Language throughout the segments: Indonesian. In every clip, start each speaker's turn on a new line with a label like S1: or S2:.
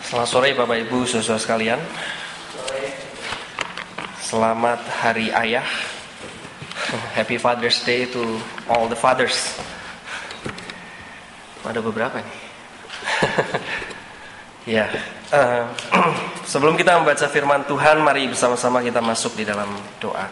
S1: Selamat sore Bapak Ibu, saudara sekalian. Selamat Hari Ayah. Happy Father's Day to all the fathers. Ada beberapa nih. Ya, sebelum kita membaca firman Tuhan, mari bersama-sama kita masuk di dalam doa.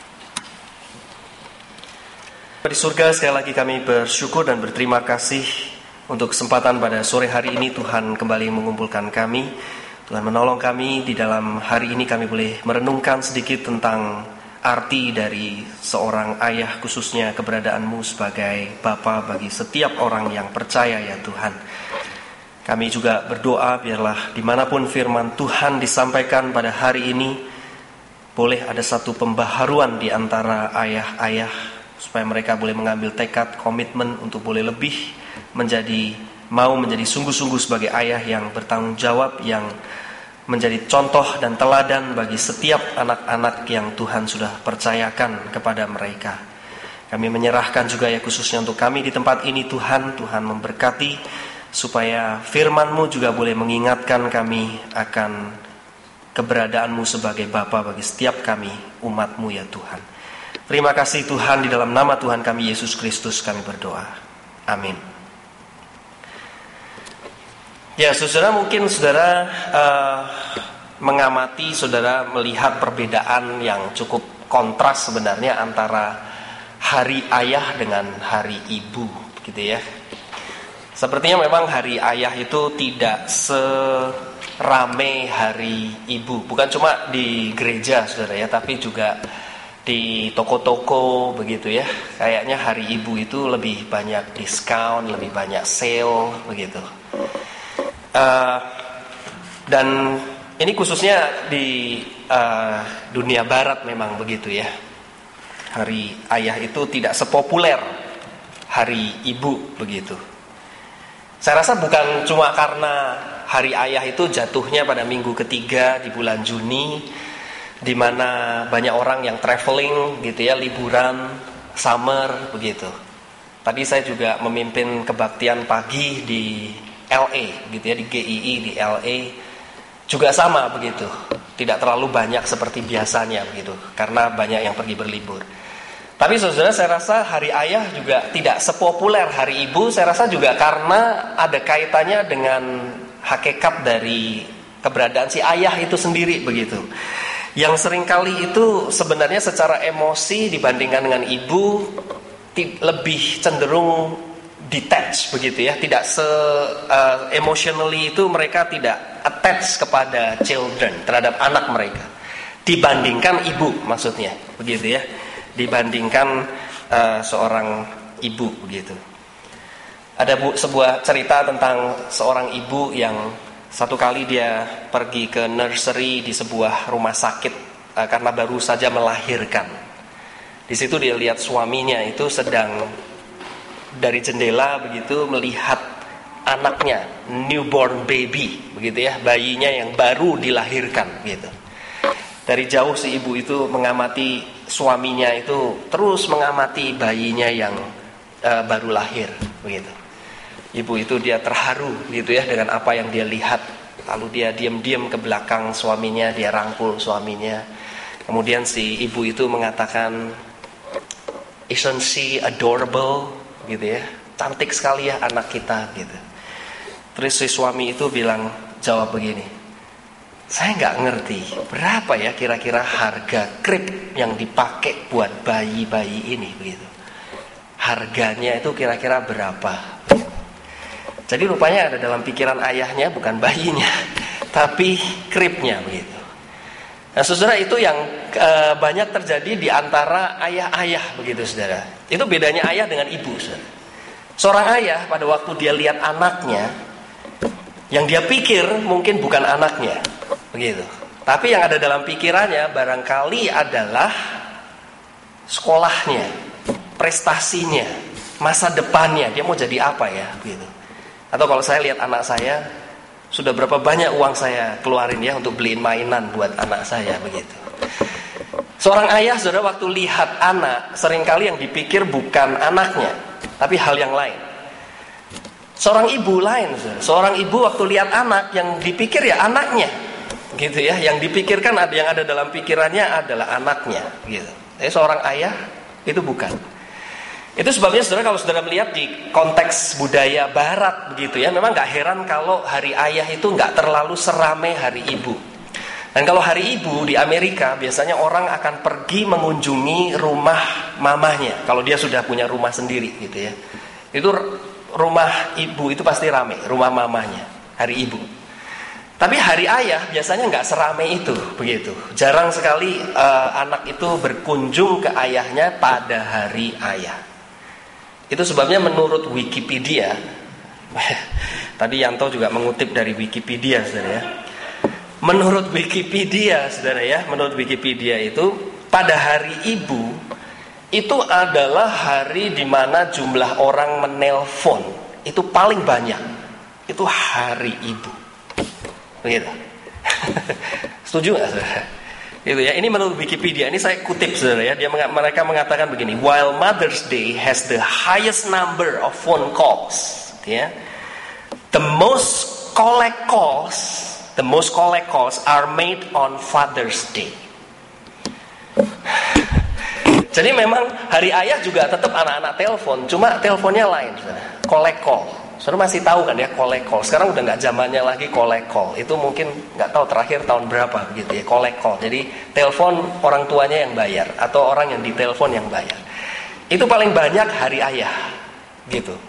S1: Di surga, sekali lagi kami bersyukur dan berterima kasih untuk kesempatan pada sore hari ini. Tuhan kembali mengumpulkan kami. Tuhan menolong kami di dalam hari ini. Kami boleh merenungkan sedikit tentang arti dari seorang ayah, khususnya keberadaanmu sebagai Bapa bagi setiap orang yang percaya ya Tuhan. Kami juga berdoa biarlah dimanapun firman Tuhan disampaikan pada hari ini, boleh ada satu pembaharuan di antara ayah-ayah, supaya mereka boleh mengambil tekad, komitmen untuk boleh lebih menjadi sungguh-sungguh sebagai ayah yang bertanggung jawab, yang menjadi contoh dan teladan bagi setiap anak-anak yang Tuhan sudah percayakan kepada mereka. Kami menyerahkan juga ya khususnya untuk kami di tempat ini Tuhan memberkati, supaya firman-Mu juga boleh mengingatkan kami akan keberadaanmu sebagai Bapa bagi setiap kami umat-Mu ya Tuhan. Terima kasih Tuhan, di dalam nama Tuhan kami Yesus Kristus kami berdoa. Amin. Ya saudara, mungkin saudara mengamati, saudara melihat perbedaan yang cukup kontras sebenarnya antara hari ayah dengan hari ibu, gitu ya. Sepertinya memang hari ayah itu tidak serame hari ibu. Bukan cuma di gereja saudara ya, tapi juga di toko-toko begitu ya. Kayaknya hari ibu itu lebih banyak diskon, lebih banyak sale begitu. Dan ini khususnya di dunia barat memang begitu ya. Hari ayah itu tidak sepopuler hari ibu begitu. Saya rasa bukan cuma karena hari ayah itu jatuhnya pada minggu ketiga di bulan Juni, di mana banyak orang yang traveling gitu ya, liburan summer begitu. Tadi saya juga memimpin kebaktian pagi di LA gitu ya, di GII di LA juga sama begitu. Tidak terlalu banyak seperti biasanya begitu, karena banyak yang pergi berlibur. Tapi saudara, saya rasa hari ayah juga tidak sepopuler hari ibu. Saya rasa juga karena ada kaitannya dengan hakikat dari keberadaan si ayah itu sendiri begitu. Yang seringkali itu sebenarnya secara emosi dibandingkan dengan ibu lebih cenderung detach begitu ya, tidak emotionally itu mereka tidak attach kepada children, terhadap anak mereka, dibandingkan ibu, maksudnya begitu ya, dibandingkan seorang ibu begitu. Ada sebuah cerita tentang seorang ibu yang satu kali dia pergi ke nursery di sebuah rumah sakit karena baru saja melahirkan. Di situ dia lihat suaminya itu sedang dari jendela begitu melihat anaknya, newborn baby begitu ya, bayinya yang baru dilahirkan gitu. Dari jauh si ibu itu mengamati suaminya itu, terus mengamati bayinya yang baru lahir begitu. Ibu itu dia terharu gitu ya dengan apa yang dia lihat. Lalu dia diam-diam ke belakang suaminya, dia rangkul suaminya. Kemudian si ibu itu mengatakan, "Isn't she adorable?" gitu ya, cantik sekali ya anak kita gitu. Terus si suami itu jawab begini, "Saya nggak ngerti berapa ya kira-kira harga krip yang dipakai buat bayi-bayi ini begitu. Harganya itu kira-kira berapa?" Jadi rupanya ada dalam pikiran ayahnya bukan bayinya, tapi kripnya begitu. Nah saudara, itu yang banyak terjadi di antara ayah-ayah begitu saudara. Itu bedanya ayah dengan ibu saudara. Seorang ayah pada waktu dia lihat anaknya, yang dia pikir mungkin bukan anaknya begitu, tapi yang ada dalam pikirannya barangkali adalah sekolahnya, prestasinya, masa depannya, dia mau jadi apa ya begitu. Atau kalau saya lihat anak saya, sudah berapa banyak uang saya keluarin ya untuk beliin mainan buat anak saya begitu. Seorang ayah saudara waktu lihat anak, seringkali yang dipikir bukan anaknya, tapi hal yang lain. Seorang ibu lain, seorang ibu waktu lihat anak, yang dipikir ya anaknya, gitu ya. Yang dipikirkan yang ada dalam pikirannya adalah anaknya, gitu. Tapi seorang ayah itu bukan. Itu sebabnya saudara, kalau saudara melihat di konteks budaya Barat, begitu ya, memang nggak heran kalau hari ayah itu nggak terlalu seramai hari ibu. Dan kalau hari ibu di Amerika, biasanya orang akan pergi mengunjungi rumah mamahnya. Kalau dia sudah punya rumah sendiri, gitu ya. Itu rumah ibu itu pasti ramai, rumah mamahnya, hari ibu. Tapi hari ayah biasanya nggak seramai itu, begitu. Jarang sekali anak itu berkunjung ke ayahnya pada hari ayah. Itu sebabnya menurut Wikipedia, tadi Yanto juga mengutip dari Wikipedia, saudara ya. Menurut Wikipedia, saudara ya, menurut Wikipedia itu pada hari ibu itu adalah hari di mana jumlah orang menelpon itu paling banyak. Itu hari ibu. Begitu. Setuju nggak, saudara? Gitu ya. Ini menurut Wikipedia. Ini saya kutip, saudara ya. Mereka mengatakan begini. While Mother's Day has the highest number of phone calls, ya, the most collect calls are made on Father's Day. Jadi memang hari ayah juga tetap anak-anak telepon, cuma teleponnya lain, collect call. Saudara masih tahu kan ya collect call. Sekarang udah nggak zamannya lagi collect call. Itu mungkin nggak tahu terakhir tahun berapa gitu ya, collect call. Jadi telepon orang tuanya yang bayar atau orang yang ditelepon yang bayar. Itu paling banyak hari ayah, gitu.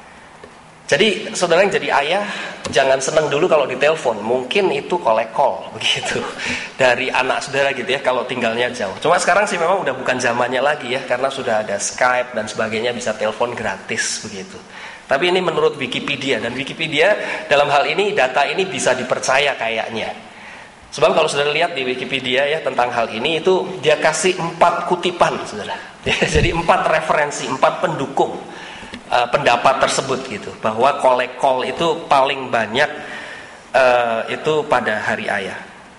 S1: Jadi saudara yang jadi ayah jangan senang dulu kalau ditelepon, mungkin itu collect call begitu dari anak saudara gitu ya kalau tinggalnya jauh. Cuma sekarang sih memang udah bukan zamannya lagi ya, karena sudah ada Skype dan sebagainya, bisa telepon gratis begitu. Tapi ini menurut Wikipedia, dan Wikipedia dalam hal ini data ini bisa dipercaya kayaknya. Sebab kalau saudara lihat di Wikipedia ya tentang hal ini, itu dia kasih 4 kutipan saudara. Jadi 4 referensi, 4 pendukung pendapat tersebut gitu, bahwa collect call itu paling banyak itu pada hari ayah.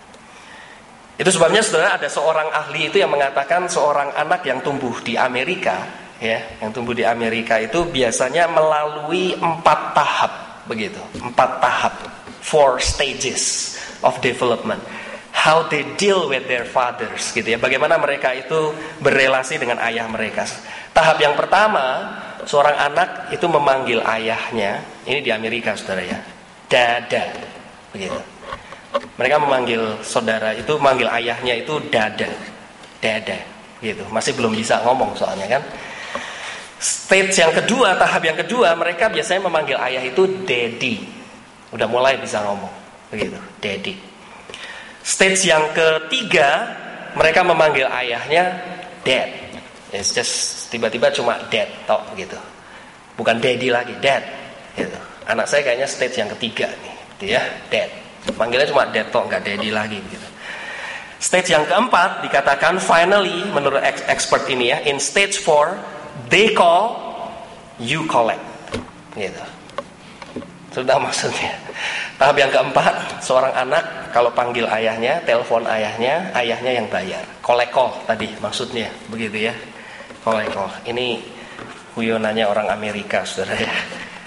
S1: Itu sebabnya saudara, ada seorang ahli itu yang mengatakan seorang anak yang tumbuh di Amerika ya, yang tumbuh di Amerika itu biasanya melalui 4 tahap begitu, 4 tahap, 4 stages of development. How they deal with their fathers gitu ya, bagaimana mereka itu berelasi dengan ayah mereka. Tahap yang pertama, seorang anak itu memanggil ayahnya, ini di Amerika saudara ya, dada, begitu. Mereka memanggil saudara itu, memanggil ayahnya itu dada, gitu. Masih belum bisa ngomong soalnya kan. Stage yang kedua, tahap yang kedua, mereka biasanya memanggil ayah itu daddy, udah mulai bisa ngomong, begitu, daddy. Stage yang ketiga, mereka memanggil ayahnya dad. It's just tiba-tiba cuma dad tok gitu, bukan daddy lagi, dad gitu. Anak saya kayaknya stage yang ketiga nih gitu ya, dad, manggilnya cuma dad tok, nggak daddy lagi gitu. Stage yang keempat dikatakan finally, menurut expert ini ya, in stage 4 they call, you collect gitu. Sudah maksudnya tahap yang keempat, seorang anak kalau panggil ayahnya, telepon ayahnya, ayahnya yang bayar. Collect call tadi maksudnya begitu ya. Collect call. Ini guyonannya orang Amerika, saudara ya.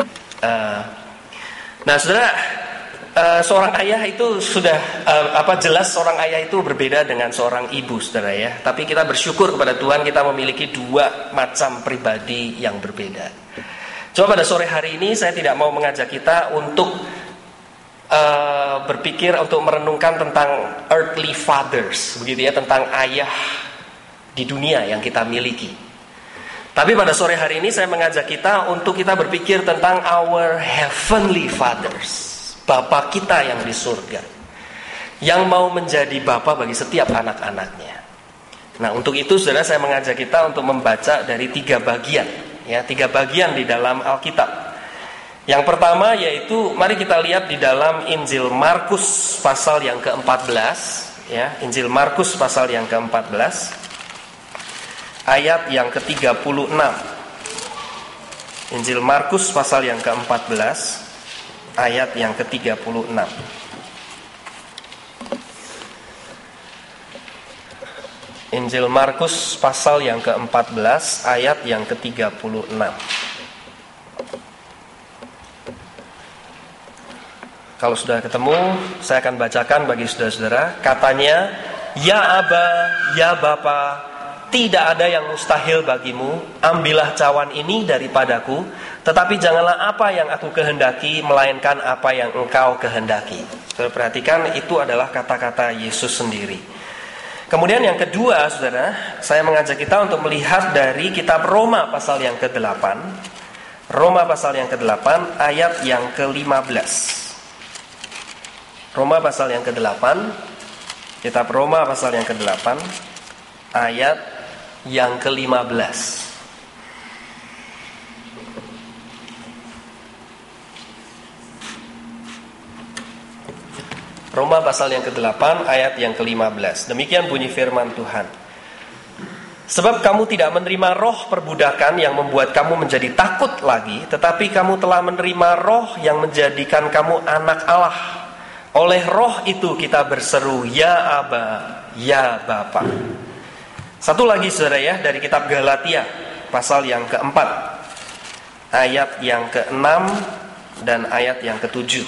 S1: Nah, saudara, seorang ayah itu sudah jelas seorang ayah itu berbeda dengan seorang ibu, saudara ya. Tapi kita bersyukur kepada Tuhan, kita memiliki 2 macam pribadi yang berbeda. Coba pada sore hari ini saya tidak mau mengajak kita untuk berpikir, untuk merenungkan tentang earthly fathers, begitu ya, tentang ayah di dunia yang kita miliki. Tapi pada sore hari ini saya mengajak kita untuk kita berpikir tentang our heavenly fathers, Bapa kita yang di surga, yang mau menjadi Bapa bagi setiap anak-anaknya. Nah, untuk itu saudara, saya mengajak kita untuk membaca dari 3 bagian ya, 3 bagian di dalam Alkitab. Yang pertama yaitu, mari kita lihat di dalam Injil Markus pasal yang ke-14 ya, Injil Markus pasal yang ke-14 ayat yang ke-36. Injil Markus pasal yang ke-14 ayat yang ke-36. Injil Markus pasal yang ke-14 ayat yang ke-36. Kalau sudah ketemu, saya akan bacakan bagi saudara-saudara. Katanya, ya Aba, ya Bapa, tidak ada yang mustahil bagimu. Ambillah cawan ini daripadaku, tetapi janganlah apa yang aku kehendaki, melainkan apa yang engkau kehendaki. Saudara perhatikan, itu adalah kata-kata Yesus sendiri. Kemudian yang kedua, saudara, saya mengajak kita untuk melihat dari kitab Roma pasal yang ke-8. Roma pasal yang ke-8 ayat yang ke-15. Roma pasal yang ke-8, kitab Roma pasal yang ke-8 ayat yang ke-15. Roma pasal yang ke-8 ayat yang ke-15. Demikian bunyi firman Tuhan. Sebab kamu tidak menerima roh perbudakan yang membuat kamu menjadi takut lagi, tetapi kamu telah menerima roh yang menjadikan kamu anak Allah. Oleh roh itu kita berseru, ya Aba, ya Bapa. Satu lagi saudara ya, dari kitab Galatia pasal yang ke-4 ayat yang ke-6 dan ayat yang ke-7.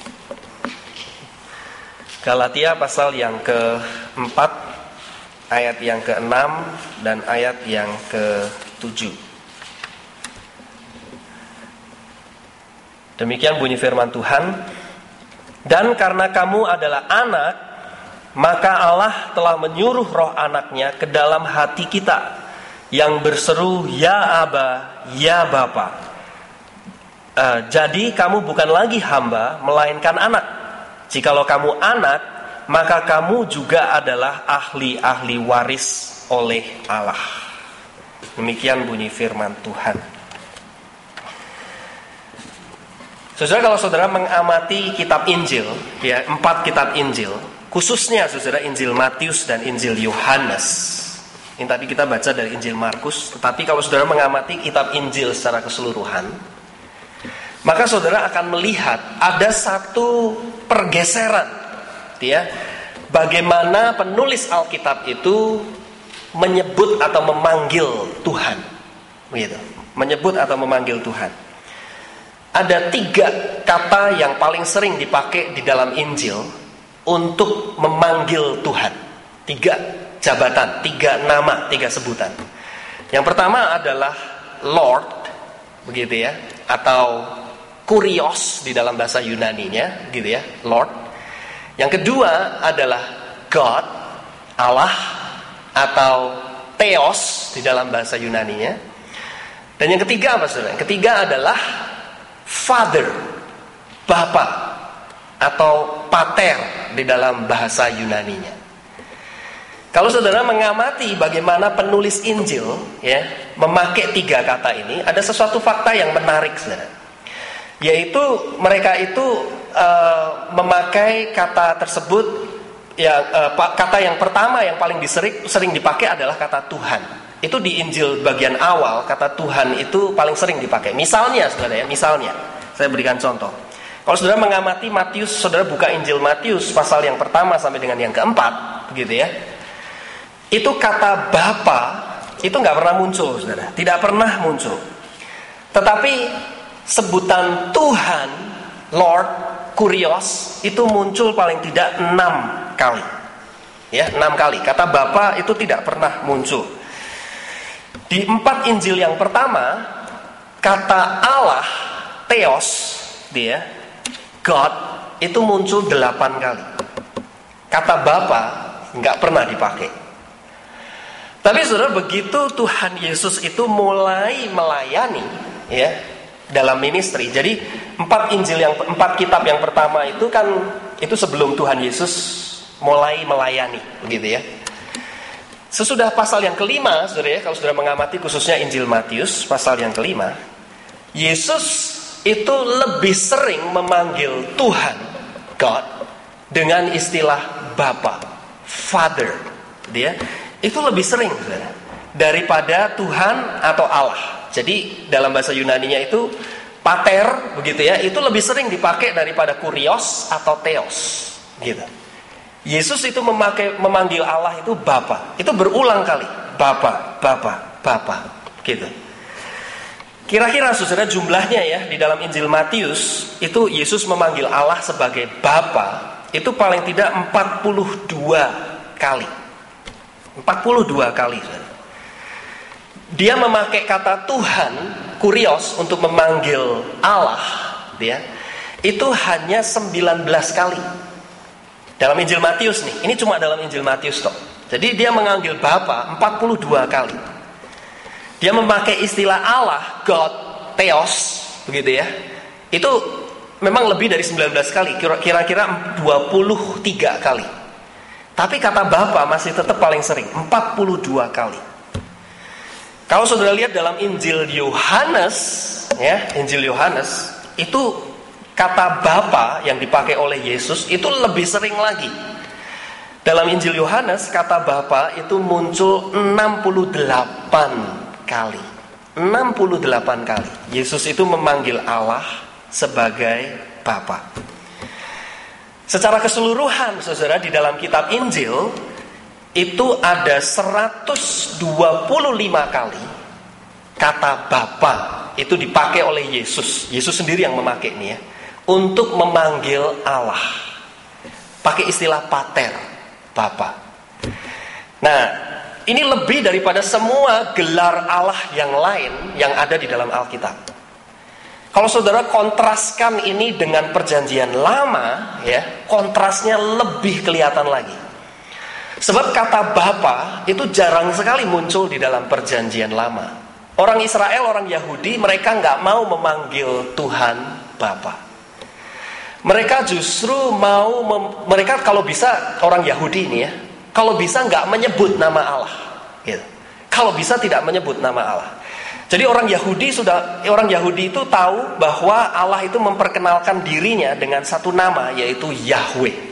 S1: Galatia pasal yang ke-4 ayat yang ke-6 dan ayat yang ke-7. Demikian bunyi firman Tuhan. Dan karena kamu adalah anak, maka Allah telah menyuruh roh anaknya ke dalam hati kita, yang berseru, ya Aba, ya Bapa. Jadi kamu bukan lagi hamba, melainkan anak. Jikalau kamu anak, maka kamu juga adalah ahli-ahli waris oleh Allah. Demikian bunyi firman Tuhan. Saudara, kalau saudara mengamati kitab Injil, ya 4 kitab Injil, khususnya saudara Injil Matius dan Injil Yohanes. Ini tadi kita baca dari Injil Markus, tetapi kalau saudara mengamati kitab Injil secara keseluruhan, maka saudara akan melihat ada satu pergeseran, ya, bagaimana penulis Alkitab itu menyebut atau memanggil Tuhan, begitu, menyebut atau memanggil Tuhan. Ada 3 kata yang paling sering dipakai di dalam Injil untuk memanggil Tuhan. 3 jabatan, 3 nama, 3 sebutan. Yang pertama adalah Lord, begitu ya, atau Kurios di dalam bahasa Yunaninya, gitu ya, Lord. Yang kedua adalah God, Allah, atau Theos di dalam bahasa Yunaninya. Dan yang ketiga apa saudara? Yang ketiga adalah Father, Bapa, atau Pater di dalam bahasa Yunaninya. Kalau saudara mengamati bagaimana penulis Injil ya memakai 3 kata ini, ada sesuatu fakta yang menarik saudara. Yaitu mereka itu memakai kata tersebut kata yang pertama yang paling sering dipakai adalah kata Tuhan. Itu di Injil bagian awal, kata Tuhan itu paling sering dipakai. Misalnya saudara ya, misalnya saya berikan contoh. Kalau saudara mengamati Matius, saudara buka Injil Matius pasal yang pertama sampai dengan yang ke-4, begitu ya. Itu kata Bapa itu nggak pernah muncul saudara, tidak pernah muncul. Tetapi sebutan Tuhan, Lord, Kurios itu muncul paling tidak 6 kali. Ya, 6 kali. Kata Bapa itu tidak pernah muncul. Di 4 Injil yang pertama, kata Allah, Theos, dia, God, itu muncul 8 kali. Kata Bapa nggak pernah dipakai. Tapi saudara, begitu Tuhan Yesus itu mulai melayani, ya, dalam ministry. Jadi 4 kitab yang pertama itu kan itu sebelum Tuhan Yesus mulai melayani, begitu ya. Sesudah pasal yang kelima, saudara ya, kalau saudara mengamati khususnya Injil Matius, pasal yang kelima, Yesus itu lebih sering memanggil Tuhan, God, dengan istilah Bapa, Father, dia itu lebih sering, saudara, daripada Tuhan atau Allah. Jadi dalam bahasa Yunaninya itu Pater, begitu ya, itu lebih sering dipakai daripada Kurios atau Theos, gitu. Yesus itu memanggil Allah itu Bapa. Itu berulang kali. Bapa, Bapa, Bapa, gitu. Kira-kira saudara jumlahnya ya, di dalam Injil Matius itu Yesus memanggil Allah sebagai Bapa itu paling tidak 42 kali. 42 kali, saudara. Dia memakai kata Tuhan, kurios, untuk memanggil Allah, ya, itu hanya 19 kali. Dalam Injil Matius nih, ini cuma dalam Injil Matius toh. Jadi dia memanggil Bapa 42 kali. Dia memakai istilah Allah, God, Theos, begitu ya. Itu memang lebih dari 19 kali, kira-kira 23 kali. Tapi kata Bapa masih tetap paling sering, 42 kali. Kalau saudara lihat dalam Injil Yohanes, ya, Injil Yohanes, itu kata Bapa yang dipakai oleh Yesus itu lebih sering lagi. Dalam Injil Yohanes, kata Bapa itu muncul 68 kali. 68 kali. Yesus itu memanggil Allah sebagai Bapa. Secara keseluruhan, saudara, di dalam kitab Injil itu ada 125 kali kata Bapa itu dipakai oleh Yesus. Yesus sendiri yang memakai ini ya, untuk memanggil Allah. Pakai istilah pater, Bapa. Nah, ini lebih daripada semua gelar Allah yang lain yang ada di dalam Alkitab. Kalau saudara kontraskan ini dengan perjanjian lama, ya, kontrasnya lebih kelihatan lagi. Sebab kata Bapa itu jarang sekali muncul di dalam perjanjian lama. Orang Israel, orang Yahudi, mereka nggak mau memanggil Tuhan Bapa. Mereka justru mau, mereka kalau bisa, orang Yahudi ini ya, kalau bisa nggak menyebut nama Allah. Gitu. Kalau bisa tidak menyebut nama Allah. Jadi orang Yahudi itu tahu bahwa Allah itu memperkenalkan dirinya dengan satu nama, yaitu Yahweh.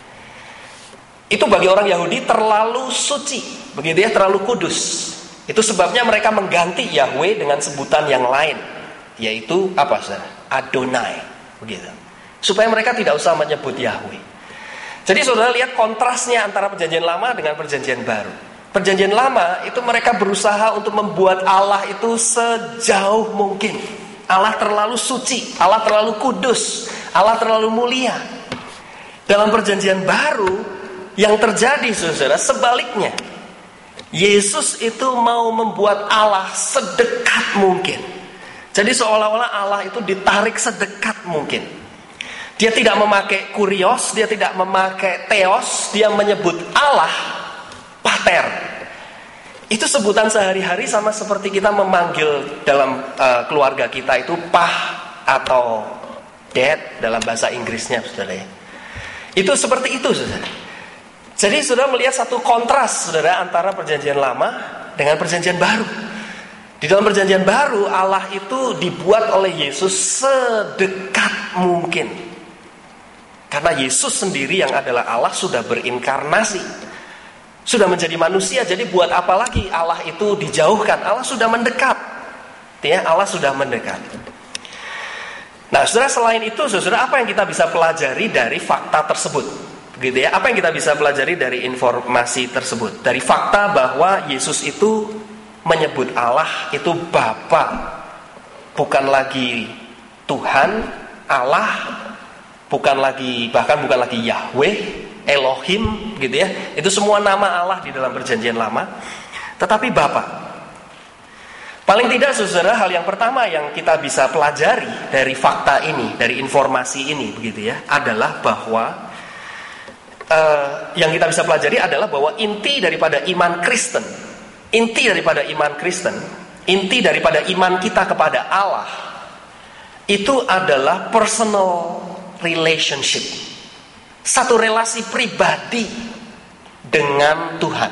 S1: Itu bagi orang Yahudi terlalu suci, begitu ya, terlalu kudus. Itu sebabnya mereka mengganti Yahweh dengan sebutan yang lain, yaitu apa, saudara? Adonai, begitu. Supaya mereka tidak usah menyebut Yahweh. Jadi saudara lihat kontrasnya antara perjanjian lama dengan perjanjian baru. Perjanjian lama itu mereka berusaha untuk membuat Allah itu sejauh mungkin. Allah terlalu suci, Allah terlalu kudus, Allah terlalu mulia. Dalam perjanjian baru yang terjadi, saudara, sebaliknya. Yesus itu mau membuat Allah sedekat mungkin. Jadi seolah-olah Allah itu ditarik sedekat mungkin. Dia tidak memakai kurios, dia tidak memakai theos, dia menyebut Allah pater. Itu sebutan sehari-hari sama seperti kita memanggil dalam keluarga kita itu pah atau dad dalam bahasa Inggrisnya, saudara. Itu seperti itu, saudara. Jadi saudara melihat satu kontras, saudara, antara perjanjian lama dengan perjanjian baru. Di dalam perjanjian baru Allah itu dibuat oleh Yesus sedekat mungkin. Karena Yesus sendiri yang adalah Allah sudah berinkarnasi, sudah menjadi manusia. Jadi buat apa lagi Allah itu dijauhkan? Allah sudah mendekat. Ya, Allah sudah mendekat. Nah, saudara, selain itu, saudara, apa yang kita bisa pelajari dari fakta tersebut? Gitu ya. Apa yang kita bisa pelajari dari informasi tersebut? Dari fakta bahwa Yesus itu menyebut Allah itu Bapa, bukan lagi Tuhan, Allah, bukan lagi Yahweh, Elohim, gitu ya. Itu semua nama Allah di dalam perjanjian lama, tetapi Bapa. Paling tidak, saudara, hal yang pertama yang kita bisa pelajari dari fakta ini, dari informasi ini, begitu ya, adalah bahwa yang kita bisa pelajari adalah bahwa inti daripada iman Kristen, inti daripada iman kita kepada Allah itu adalah personal relationship, satu relasi pribadi dengan Tuhan.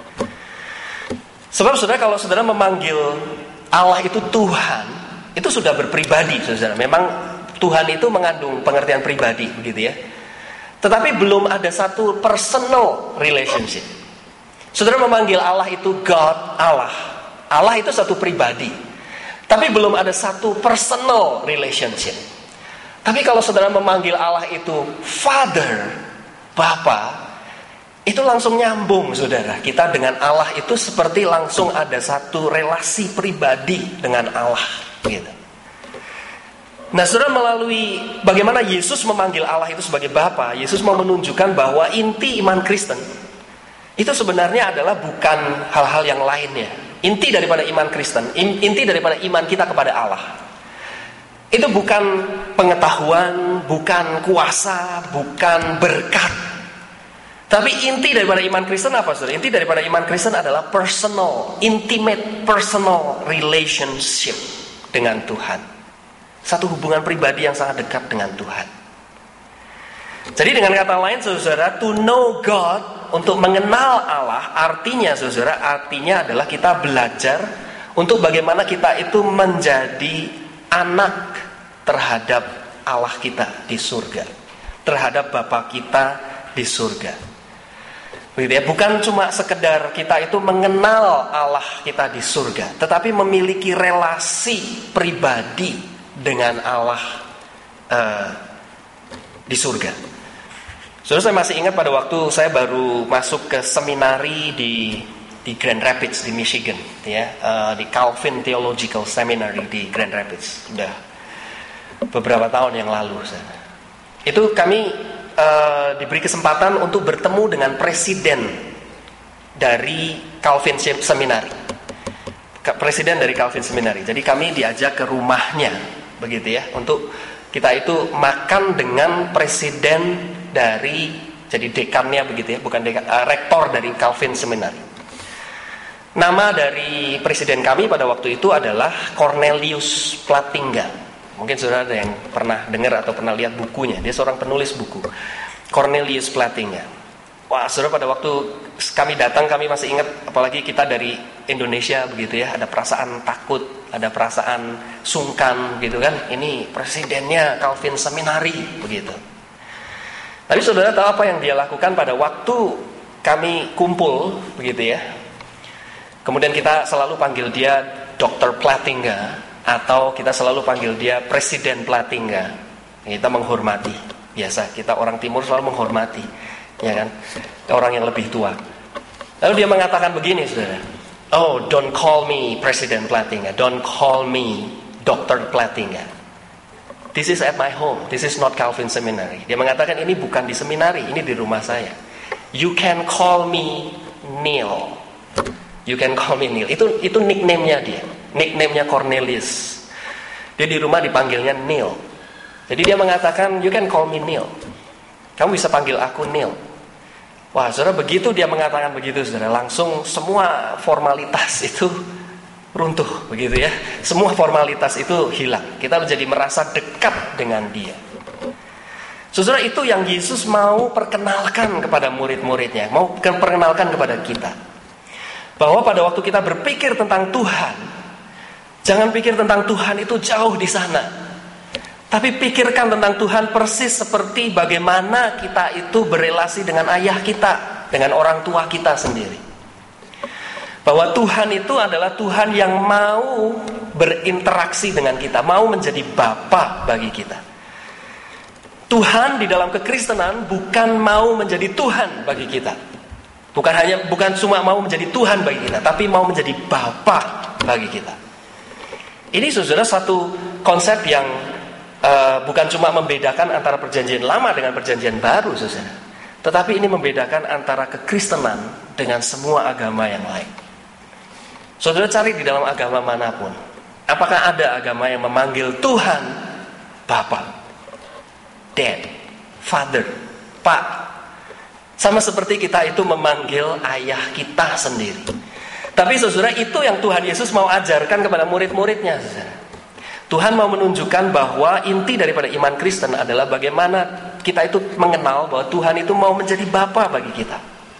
S1: Sebab saudara, kalau saudara memanggil Allah itu Tuhan, itu sudah berpribadi, saudara. Memang Tuhan itu mengandung pengertian pribadi, begitu ya. Tetapi belum ada satu personal relationship. Saudara memanggil Allah itu God, Allah. Allah itu satu pribadi. Tapi belum ada satu personal relationship. Tapi kalau saudara memanggil Allah itu Father, Bapa, itu langsung nyambung, saudara. Kita dengan Allah itu seperti langsung ada satu relasi pribadi dengan Allah. Gitu. Nah, saudara, melalui bagaimana Yesus memanggil Allah itu sebagai Bapa, Yesus mau menunjukkan bahwa inti iman Kristen itu sebenarnya adalah bukan hal-hal yang lainnya. Inti daripada iman Kristen, inti daripada iman kita kepada Allah, itu bukan pengetahuan, bukan kuasa, bukan berkat. Tapi inti daripada iman Kristen apa, saudara? Inti daripada iman Kristen adalah personal, intimate personal relationship dengan Tuhan. Satu hubungan pribadi yang sangat dekat dengan Tuhan. Jadi dengan kata lain, saudara, to know God, untuk mengenal Allah, artinya saudara, artinya adalah kita belajar untuk bagaimana kita itu menjadi anak terhadap Allah kita di surga, terhadap Bapa kita di surga. Begitu ya, bukan cuma sekedar kita itu mengenal Allah kita di surga, tetapi memiliki relasi pribadi dengan Allah di surga. Saudara, saya masih ingat pada waktu saya baru masuk ke seminari di Grand Rapids di Michigan, ya, di Calvin Theological Seminary di Grand Rapids, sudah beberapa tahun yang lalu. Itu kami diberi kesempatan untuk bertemu dengan presiden dari Calvin Seminary, presiden dari Calvin Seminary. Jadi kami diajak ke rumahnya, begitu ya, untuk kita itu makan dengan presiden dari, jadi dekannya begitu ya, bukan dekan, rektor dari Calvin Seminary. Nama dari presiden kami pada waktu itu adalah Cornelius Plantinga. Mungkin saudara ada yang pernah dengar atau pernah lihat bukunya. Dia seorang penulis buku, Cornelius Plantinga. Wah, saudara, pada waktu kami datang, kami masih ingat, apalagi kita dari Indonesia begitu ya, ada perasaan takut, ada perasaan sungkan gitu kan. Ini presidennya Calvin Seminary begitu. Tapi saudara tahu apa yang dia lakukan pada waktu kami kumpul begitu ya. Kemudian kita selalu panggil dia Dr. Plantinga, atau kita selalu panggil dia Presiden Plantinga. Kita menghormati. Biasa kita orang timur selalu menghormati, ya kan, orang yang lebih tua. Lalu dia mengatakan begini, saudara. Oh, don't call me Presiden Plantinga, don't call me Dr. Plantinga. This is at my home, this is not Calvin Seminary. Dia mengatakan ini bukan di seminari, ini di rumah saya. You can call me Neil. You can call me Neil. Itu nickname-nya dia, nickname-nya Cornelius. Dia di rumah dipanggilnya Neil. Jadi dia mengatakan, you can call me Neil. Kamu bisa panggil aku Neil. Wah, saudara, begitu dia mengatakan begitu, saudara, langsung semua formalitas itu runtuh, begitu ya. Semua formalitas itu hilang. Kita menjadi merasa dekat dengan dia. Saudara, itu yang Yesus mau perkenalkan kepada murid-muridnya, mau perkenalkan kepada kita. Bahwa pada waktu kita berpikir tentang Tuhan, jangan pikir tentang Tuhan itu jauh di sana. Tapi pikirkan tentang Tuhan persis seperti bagaimana kita itu berelasi dengan ayah kita, dengan orang tua kita sendiri. Bahwa Tuhan itu adalah Tuhan yang mau berinteraksi dengan kita, mau menjadi Bapa bagi kita. Tuhan di dalam kekristenan bukan mau menjadi Tuhan bagi kita. Bukan cuma mau menjadi Tuhan bagi kita, tapi mau menjadi Bapa bagi kita. Ini saudara satu konsep yang bukan cuma membedakan antara perjanjian lama dengan perjanjian baru, saudara, tetapi ini membedakan antara kekristenan dengan semua agama yang lain. Saudara cari di dalam agama manapun, apakah ada agama yang memanggil Tuhan Bapa, Dad, Father, Pak, sama seperti kita itu memanggil ayah kita sendiri. Tapi saudara, itu yang Tuhan Yesus mau ajarkan kepada murid-muridnya, saudara. Tuhan mau menunjukkan bahwa inti daripada iman Kristen adalah bagaimana kita itu mengenal bahwa Tuhan itu mau menjadi Bapa bagi kita.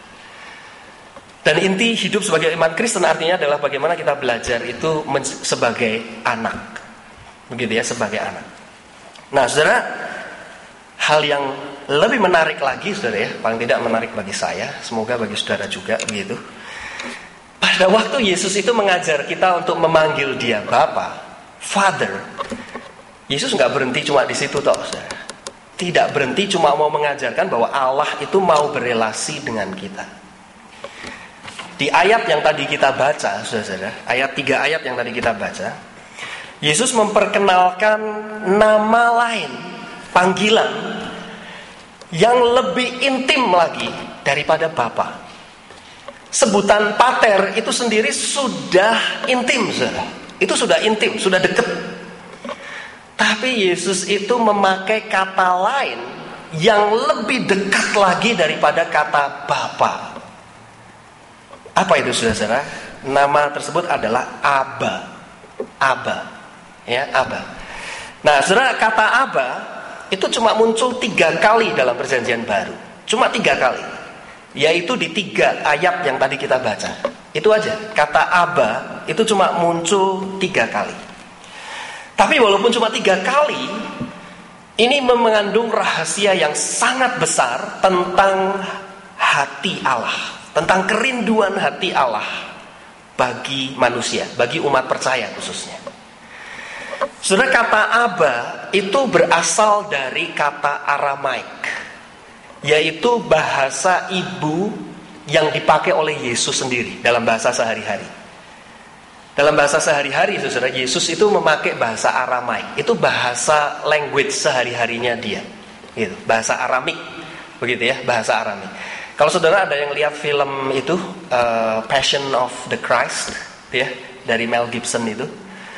S1: Dan inti hidup sebagai iman Kristen artinya adalah bagaimana kita belajar itu sebagai anak. Begitu ya, sebagai anak. Nah, saudara, hal yang lebih menarik lagi, saudara ya, paling tidak menarik bagi saya, semoga bagi saudara juga begitu. Pada waktu Yesus itu mengajar kita untuk memanggil dia Bapa, Father, Yesus nggak berhenti cuma di situ toh, saudara. Tidak berhenti cuma mau mengajarkan bahwa Allah itu mau berelasi dengan kita. Di ayat yang tadi kita baca, saudara, ayat 3 ayat yang tadi kita baca, Yesus memperkenalkan nama lain, panggilan yang lebih intim lagi daripada Bapa. Sebutan pater itu sendiri sudah intim, saudara. Itu sudah intim, sudah dekat. Tapi Yesus itu memakai kata lain yang lebih dekat lagi daripada kata Bapa. Apa itu, saudara? Nama tersebut adalah Aba. Aba. Ya, Aba. Nah, saudara, kata Aba itu cuma muncul 3 kali dalam Perjanjian Baru. Cuma 3 kali. Yaitu di 3 ayat yang tadi kita baca. Itu aja. Kata Aba itu cuma muncul 3 kali. Tapi walaupun cuma 3 kali, ini mengandung rahasia yang sangat besar tentang hati Allah, tentang kerinduan hati Allah bagi manusia, bagi umat percaya khususnya. Saudara, kata Aba itu berasal dari kata Aramaik, yaitu bahasa ibu yang dipakai oleh Yesus sendiri dalam bahasa sehari-hari. Dalam bahasa sehari-hari, saudara, Yesus itu memakai bahasa Aramaik. Itu bahasa language sehari-harinya dia. Gitu, bahasa Aramik. Begitu ya, bahasa Aramik. Kalau saudara ada yang lihat film itu, Passion of the Christ, ya, dari Mel Gibson itu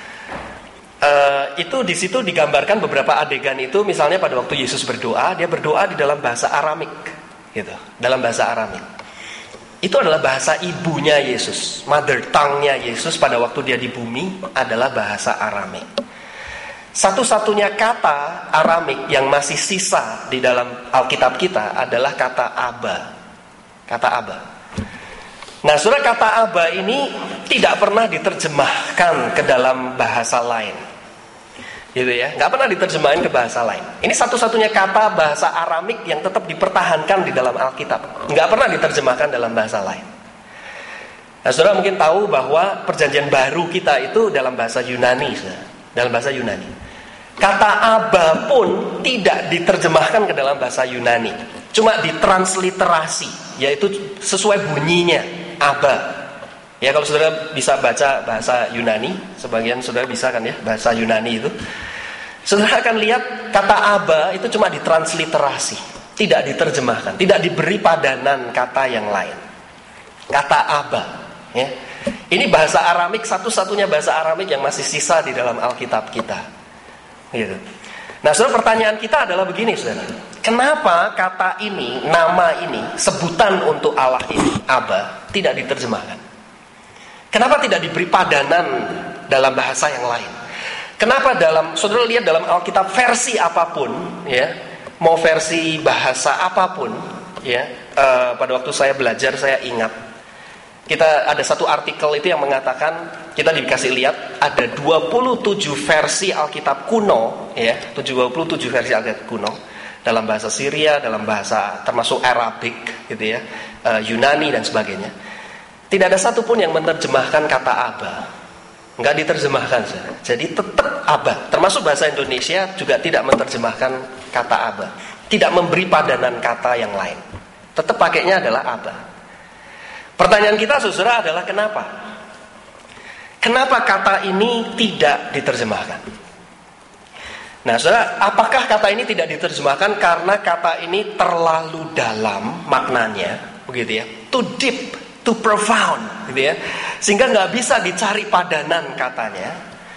S1: di situ digambarkan beberapa adegan itu, misalnya pada waktu Yesus berdoa, dia berdoa di dalam bahasa Aramik, gitu, dalam bahasa Aramik. Itu adalah bahasa ibunya Yesus, mother tongue-nya Yesus pada waktu dia di bumi adalah bahasa Aramik. Satu-satunya kata Aramik yang masih sisa di dalam Alkitab kita adalah kata Aba. Kata Aba. Nah, saudara, kata Aba ini tidak pernah diterjemahkan ke dalam bahasa lain. Gitu ya, nggak pernah diterjemahkan ke bahasa lain. Ini satu-satunya kata bahasa Aramik yang tetap dipertahankan di dalam Alkitab. Nggak pernah diterjemahkan dalam bahasa lain. Nah, saudara mungkin tahu bahwa Perjanjian Baru kita itu dalam bahasa Yunani, saudara. Dalam bahasa Yunani. Kata Aba pun tidak diterjemahkan ke dalam bahasa Yunani, cuma ditransliterasi, yaitu sesuai bunyinya, Aba. Ya, kalau saudara bisa baca bahasa Yunani, sebagian saudara bisa kan ya, bahasa Yunani itu, saudara akan lihat kata Aba itu cuma ditransliterasi, tidak diterjemahkan, tidak diberi padanan kata yang lain. Kata Aba, ya. Ini bahasa Aramik, satu-satunya bahasa Aramik yang masih sisa di dalam Alkitab kita. Gitu. Nah, saudara, pertanyaan kita adalah begini, saudara. Kenapa kata ini, nama ini, sebutan untuk Allah ini, Aba, tidak diterjemahkan? Kenapa tidak diberi padanan dalam bahasa yang lain? Kenapa saudara lihat dalam Alkitab versi apapun, ya, mau versi bahasa apapun, ya, pada waktu saya belajar saya ingat, kita ada satu artikel itu yang mengatakan, kita dikasih lihat ada 27 versi Alkitab kuno, ya, 27 versi Alkitab kuno dalam bahasa Syria, dalam bahasa termasuk Arabik, gitu ya, Yunani dan sebagainya. Tidak ada satupun yang menerjemahkan kata Aba. Enggak diterjemahkan. Jadi tetap Aba. Termasuk bahasa Indonesia juga tidak menerjemahkan kata Aba. Tidak memberi padanan kata yang lain. Tetap pakainya adalah Aba. Pertanyaan kita, saudara, adalah kenapa? Kenapa kata ini tidak diterjemahkan? Nah, saudara, apakah kata ini tidak diterjemahkan karena kata ini terlalu dalam maknanya, begitu ya? Too deep, too profound, gitu ya, sehingga nggak bisa dicari padanan katanya,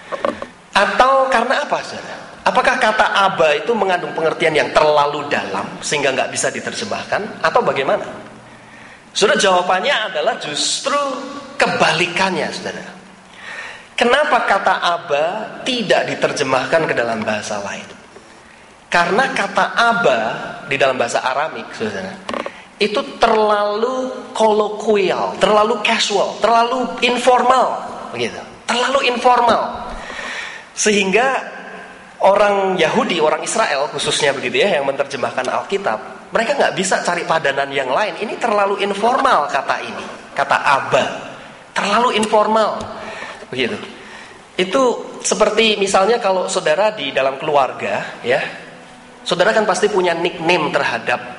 S1: atau karena apa, saudara? Apakah kata Aba itu mengandung pengertian yang terlalu dalam sehingga nggak bisa diterjemahkan, atau bagaimana? Saudara, jawabannya adalah justru kebalikannya, saudara. Kenapa kata Aba tidak diterjemahkan ke dalam bahasa lain? Karena kata Aba di dalam bahasa Aramik, saudara, itu terlalu kolokwial, terlalu casual, terlalu informal, begitu. Terlalu informal. Sehingga orang Yahudi, orang Israel khususnya begitu ya, yang menerjemahkan Alkitab, mereka nggak bisa cari padanan yang lain. Ini terlalu informal kata ini, kata Aba, terlalu informal, begitu. Itu seperti misalnya kalau saudara di dalam keluarga, ya, saudara kan pasti punya nickname terhadap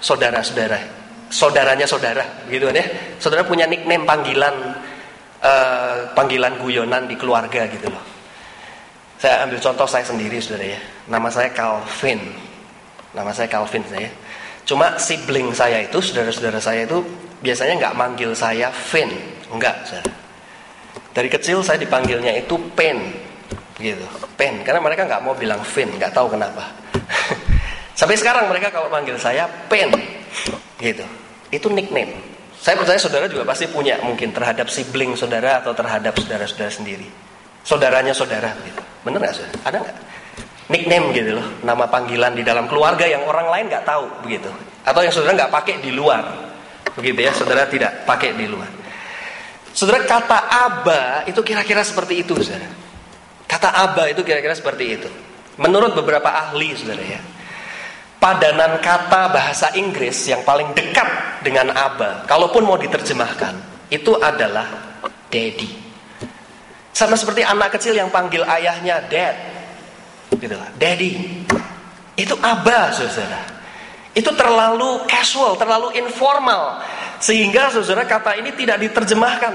S1: saudaranya saudara, gitu kan ya. Saudara punya nickname panggilan guyonan di keluarga gitu loh. Saya ambil contoh saya sendiri, saudara ya. Nama saya Calvin. Nama saya Calvin saya. Cuma sibling saya itu, saudara-saudara saya itu biasanya nggak manggil saya Vin, enggak, saudara. Dari kecil saya dipanggilnya itu Pen, gitu, Pen. Karena mereka nggak mau bilang Vin, nggak tahu kenapa. Sampai sekarang mereka kalau manggil saya Pen, gitu. Itu nickname. Saya percaya saudara juga pasti punya mungkin terhadap sibling saudara atau terhadap saudara-saudara sendiri. Saudaranya saudara, gitu. Bener nggak, saudara? Ada nggak? Nickname gitu loh, nama panggilan di dalam keluarga yang orang lain nggak tahu, begitu. Atau yang saudara nggak pakai di luar, begitu ya, saudara tidak pakai di luar. Saudara, kata Aba itu kira-kira seperti itu, saudara. Kata Aba itu kira-kira seperti itu. Menurut beberapa ahli, saudara ya, padanan kata bahasa Inggris yang paling dekat dengan Aba, kalaupun mau diterjemahkan, itu adalah daddy. Sama seperti anak kecil yang panggil ayahnya dad, gitu lah, daddy. Itu Aba, saudara. Itu terlalu casual, terlalu informal, sehingga saudara kata ini tidak diterjemahkan.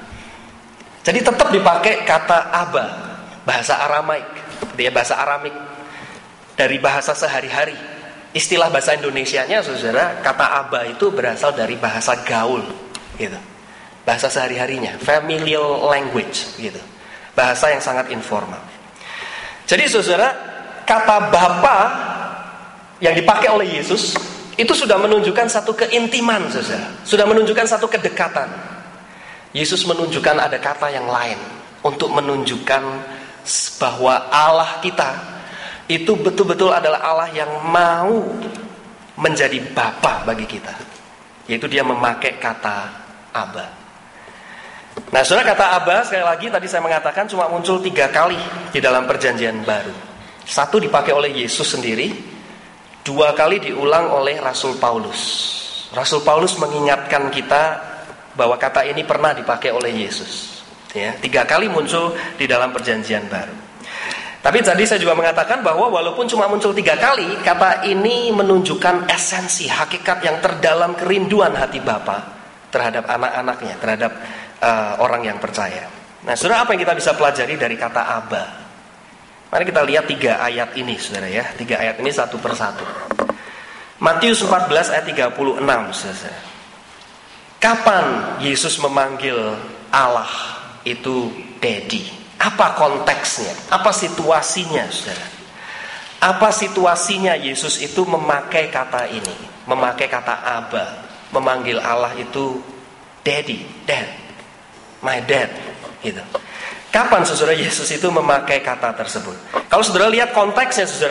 S1: Jadi tetap dipakai kata Aba, bahasa Aramaik, dia bahasa Aramik, dari bahasa sehari-hari. Istilah bahasa Indonesianya, saudara, kata Aba itu berasal dari bahasa gaul, gitu. Bahasa sehari-harinya, familial language, gitu. Bahasa yang sangat informal. Jadi saudara, kata Bapa yang dipakai oleh Yesus itu sudah menunjukkan satu keintiman, saudara. Sudah menunjukkan satu kedekatan. Yesus menunjukkan ada kata yang lain untuk menunjukkan bahwa Allah kita itu betul-betul adalah Allah yang mau menjadi Bapa bagi kita. Yaitu dia memakai kata Aba. Nah, saudara, kata Aba sekali lagi tadi saya mengatakan cuma muncul 3 kali di dalam perjanjian baru. 1 dipakai oleh Yesus sendiri, 2 kali diulang oleh Rasul Paulus. Rasul Paulus mengingatkan kita bahwa kata ini pernah dipakai oleh Yesus. Ya, 3 kali muncul di dalam perjanjian baru. Tapi tadi saya juga mengatakan bahwa walaupun cuma muncul 3 kali, kata ini menunjukkan esensi, hakikat yang terdalam kerinduan hati Bapa terhadap anak-anaknya, terhadap orang yang percaya. Nah, saudara, apa yang kita bisa pelajari dari kata Aba? Mari kita lihat 3 ayat ini, saudara ya. 3 ayat ini satu persatu. Matius 14 ayat 36, saudara. Kapan Yesus memanggil Allah itu daddy? Apa konteksnya? Apa situasinya, saudara? Apa situasinya Yesus itu memakai kata ini? Memakai kata Aba, memanggil Allah itu daddy, dad. My dad, gitu. Kapan saudara Yesus itu memakai kata tersebut? Kalau saudara lihat konteksnya, saudara,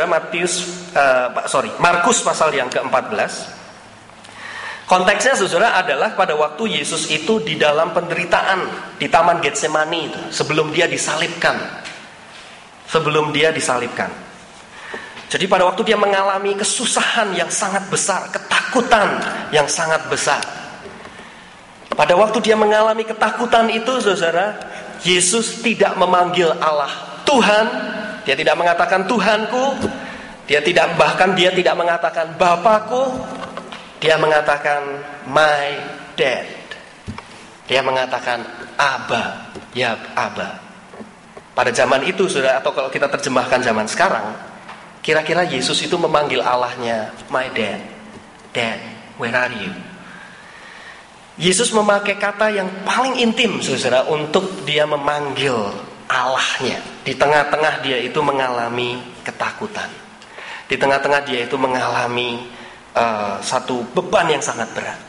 S1: Markus pasal yang ke-14. Konteksnya, saudara, adalah pada waktu Yesus itu di dalam penderitaan di Taman Getsemani itu, sebelum dia disalibkan. Sebelum dia disalibkan. Jadi pada waktu dia mengalami kesusahan yang sangat besar, ketakutan yang sangat besar. Pada waktu dia mengalami ketakutan itu, saudara, Yesus tidak memanggil Allah Tuhan. Dia tidak mengatakan Tuhanku. Dia tidak mengatakan Bapakku. Dia mengatakan my dad. Dia mengatakan Aba, ya Aba. Pada zaman itu, saudara, atau kalau kita terjemahkan zaman sekarang, kira-kira Yesus itu memanggil Allahnya my dad. Dad, where are you? Yesus memakai kata yang paling intim, saudara, untuk dia memanggil Allahnya. Di tengah-tengah dia itu mengalami ketakutan. Di tengah-tengah dia itu mengalami satu beban yang sangat berat.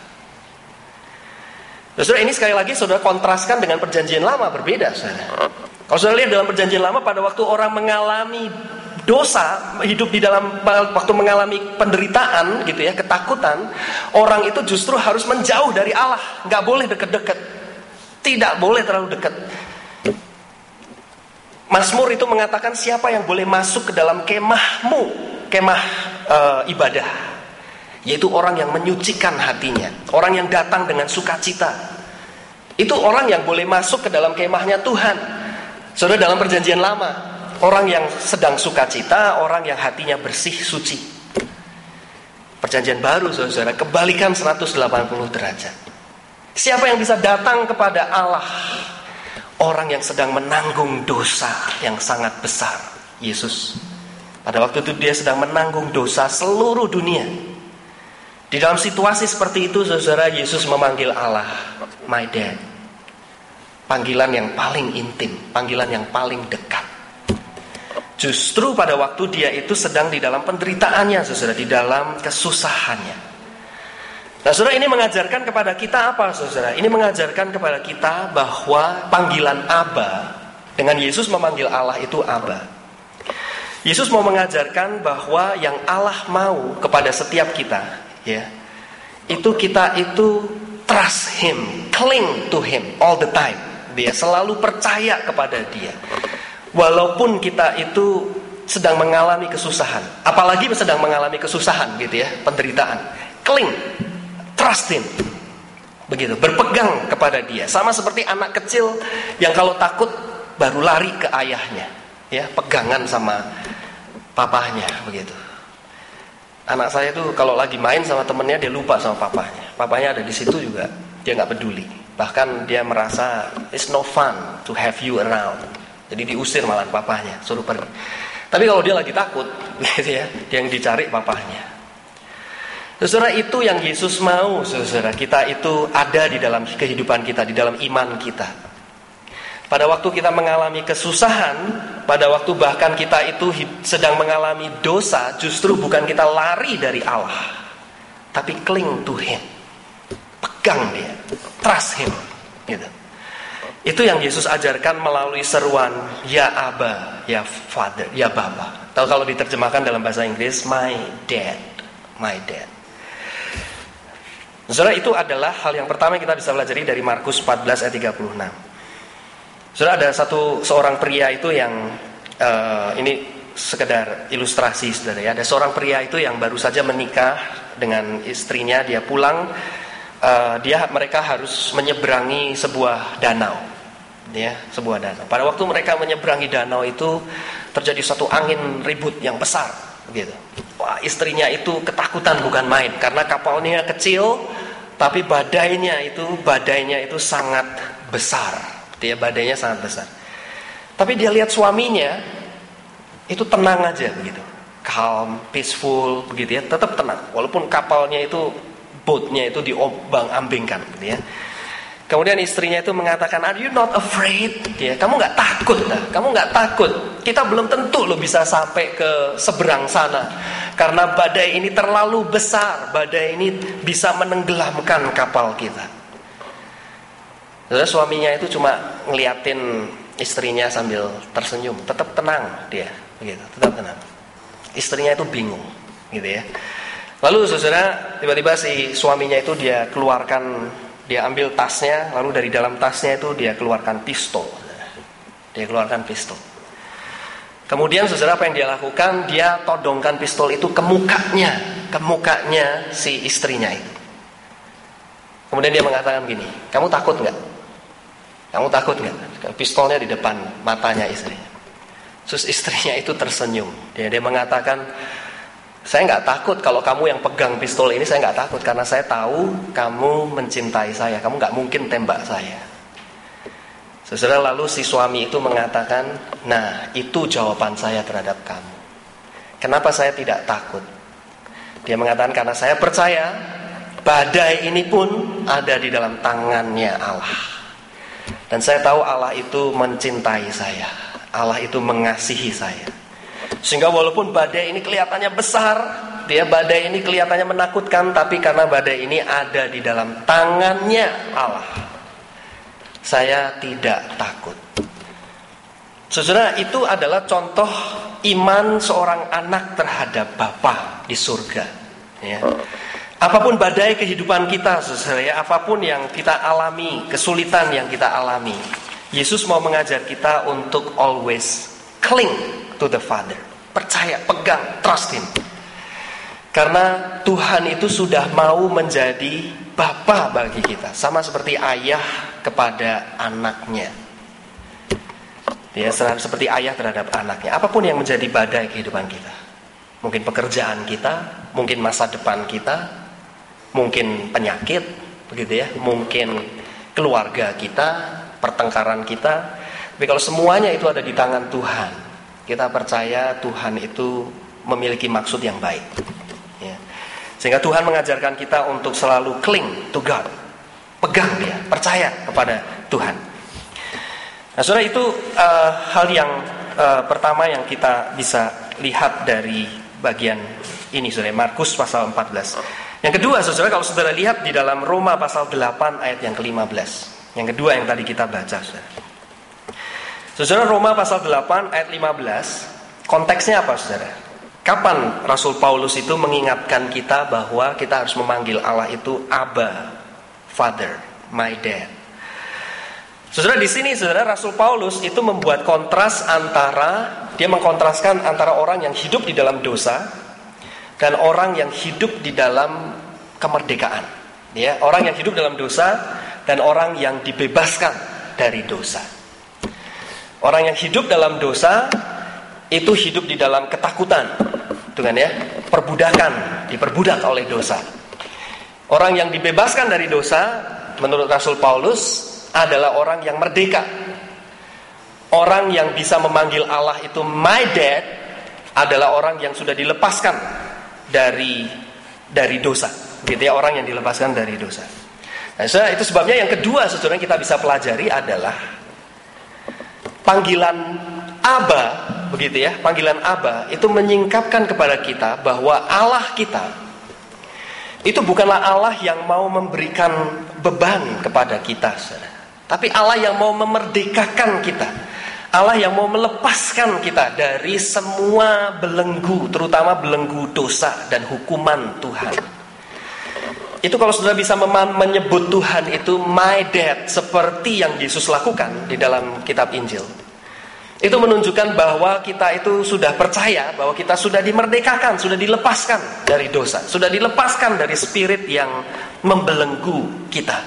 S1: Saudara, ini sekali lagi saudara kontraskan dengan perjanjian lama, berbeda, saudara. Kalau saudara lihat dalam perjanjian lama, pada waktu orang mengalami dosa, hidup di dalam waktu mengalami penderitaan, gitu ya, ketakutan, orang itu justru harus menjauh dari Allah, nggak boleh deket-deket, tidak boleh terlalu dekat. Mazmur itu mengatakan siapa yang boleh masuk ke dalam kemahmu, kemah ibadah, yaitu orang yang menyucikan hatinya, orang yang datang dengan sukacita. Itu orang yang boleh masuk ke dalam kemahnya Tuhan. Saudara, dalam perjanjian lama, orang yang sedang sukacita, orang yang hatinya bersih, suci. Perjanjian baru, saudara, kebalikan 180 derajat. Siapa yang bisa datang kepada Allah? orang yang sedang menanggung dosa yang sangat besar. Yesus pada waktu itu dia sedang menanggung dosa seluruh dunia. Di dalam situasi seperti itu, saudara, Yesus memanggil Allah my dad. Panggilan yang paling intim, panggilan yang paling dekat. Justru pada waktu dia itu sedang di dalam penderitaannya, saudara, di dalam kesusahannya. Nah, saudara, ini mengajarkan kepada kita apa, saudara? Ini mengajarkan kepada kita bahwa panggilan Aba, dengan Yesus memanggil Allah itu Aba. Yesus mau mengajarkan bahwa yang Allah mau kepada setiap kita, ya, itu kita itu trust Him, cling to Him all the time. Dia selalu percaya kepada Dia. Walaupun kita itu sedang mengalami kesusahan, apalagi sedang mengalami kesusahan gitu ya, penderitaan. Cling, trust Him. Begitu, berpegang kepada Dia. Sama seperti anak kecil yang kalau takut baru lari ke ayahnya, ya, pegangan sama papahnya, begitu. Anak saya tuh kalau lagi main sama temennya dia lupa sama papahnya. Papahnya ada di situ juga, dia nggak peduli. Bahkan dia merasa it's no fun to have you around. Jadi diusir malah papahnya, suruh pergi. Tapi kalau dia lagi takut, gitu ya, dia yang dicari papahnya. Saudara, itu yang Yesus mau, saudara, kita itu ada di dalam kehidupan kita, di dalam iman kita. Pada waktu kita mengalami kesusahan, pada waktu bahkan kita itu sedang mengalami dosa, justru bukan kita lari dari Allah, tapi cling to Him, pegang Dia, trust Him, gitu. Itu yang Yesus ajarkan melalui seruan ya Aba, ya Father, ya Bapa. Tahu kalau diterjemahkan dalam bahasa Inggris my dad, my dad. Saudara, itu adalah hal yang pertama yang kita bisa pelajari dari Markus 14 ayat 36. Saudara, ada seorang pria itu yang ini sekedar ilustrasi, saudara ya. Ada seorang pria itu yang baru saja menikah dengan istrinya, dia pulang, mereka harus menyeberangi sebuah danau, ya, sebuah danau. Pada waktu mereka menyeberangi danau itu terjadi satu angin ribut yang besar, gitu. Wah, istrinya itu ketakutan bukan main karena kapalnya kecil, tapi badainya itu sangat besar. Dia badainya sangat besar. Tapi dia lihat suaminya itu tenang aja begitu, calm, peaceful begitu ya, tetap tenang. Walaupun kapalnya itu, boatnya itu diombang-ambingkan, gitu ya. Kemudian istrinya itu mengatakan, "Are you not afraid?" Ya, kamu nggak takut, kamu nggak takut. Kita belum tentu lo bisa sampai ke seberang sana, karena badai ini terlalu besar. Badai ini bisa menenggelamkan kapal kita. Lalu suaminya itu cuma ngeliatin istrinya sambil tersenyum, tetap tenang dia, begitu, tetap tenang. Istrinya itu bingung, gitu ya. Lalu saudara, tiba-tiba si suaminya itu dia ambil tasnya, lalu dari dalam tasnya itu dia keluarkan pistol. Dia keluarkan pistol. Kemudian saudara, apa yang dia lakukan? Dia todongkan pistol itu ke mukanya si istrinya itu. Kemudian dia mengatakan gini, "Kamu takut nggak? Kamu takut nggak?" Pistolnya di depan matanya istrinya. Terus istrinya itu tersenyum. Dia mengatakan, "Saya nggak takut kalau kamu yang pegang pistol ini, saya nggak takut karena saya tahu kamu mencintai saya, kamu nggak mungkin tembak saya." Saudara, lalu si suami itu mengatakan, "Nah, itu jawaban saya terhadap kamu. Kenapa saya tidak takut?" Dia mengatakan, "Karena saya percaya badai ini pun ada di dalam tangannya Allah. Dan saya tahu Allah itu mencintai saya, Allah itu mengasihi saya. Sehingga walaupun badai ini kelihatannya besar, badai ini kelihatannya menakutkan, tapi karena badai ini ada di dalam tangannya Allah, saya tidak takut." Saudara, itu adalah contoh iman seorang anak terhadap Bapa di surga, ya. Apapun badai kehidupan kita, saudara, ya, apapun yang kita alami, kesulitan yang kita alami, Yesus mau mengajar kita untuk always cling to the Father. Percaya, pegang, trust Him. Karena Tuhan itu sudah mau menjadi Bapa bagi kita, sama seperti ayah kepada anaknya. Dia seperti ayah terhadap anaknya. Apapun yang menjadi badai kehidupan kita, mungkin pekerjaan kita, mungkin masa depan kita, mungkin penyakit, begitu ya, mungkin keluarga kita, pertengkaran kita. Tapi kalau semuanya itu ada di tangan Tuhan, kita percaya Tuhan itu memiliki maksud yang baik. Ya. Sehingga Tuhan mengajarkan kita untuk selalu cling to God. Pegang dia, percaya kepada Tuhan. Nah, saudara, itu hal yang pertama yang kita bisa lihat dari bagian ini, saudara, Markus pasal 14. Yang kedua, saudara, kalau saudara lihat di dalam Roma pasal 8 ayat yang ke-15. Yang kedua yang tadi kita baca, saudara. Saudara, Roma pasal 8 ayat 15, konteksnya apa, saudara? Kapan Rasul Paulus itu mengingatkan kita bahwa kita harus memanggil Allah itu Abba, Father, my dad. Saudara, di sini, saudara, Rasul Paulus itu membuat kontras dia mengkontraskan antara orang yang hidup di dalam dosa dan orang yang hidup di dalam kemerdekaan. Ya, orang yang hidup dalam dosa dan orang yang dibebaskan dari dosa. Orang yang hidup dalam dosa itu hidup di dalam ketakutan, dengan ya, perbudakan, diperbudak oleh dosa. Orang yang dibebaskan dari dosa, menurut Rasul Paulus, adalah orang yang merdeka. Orang yang bisa memanggil Allah itu my dad adalah orang yang sudah dilepaskan dari dosa. Gitu ya, orang yang dilepaskan dari dosa. Nah, itu sebabnya yang kedua, saudara, yang kita bisa pelajari adalah panggilan Aba, begitu ya, panggilan Aba itu menyingkapkan kepada kita bahwa Allah kita itu bukanlah Allah yang mau memberikan beban kepada kita, saudara. Tapi Allah yang mau memerdekakan kita. Allah yang mau melepaskan kita dari semua belenggu, terutama belenggu dosa dan hukuman Tuhan. Itu kalau saudara bisa menyebut Tuhan itu my dad, seperti yang Yesus lakukan di dalam kitab Injil, itu menunjukkan bahwa kita itu sudah percaya bahwa kita sudah dimerdekakan, sudah dilepaskan dari dosa, sudah dilepaskan dari spirit yang membelenggu kita.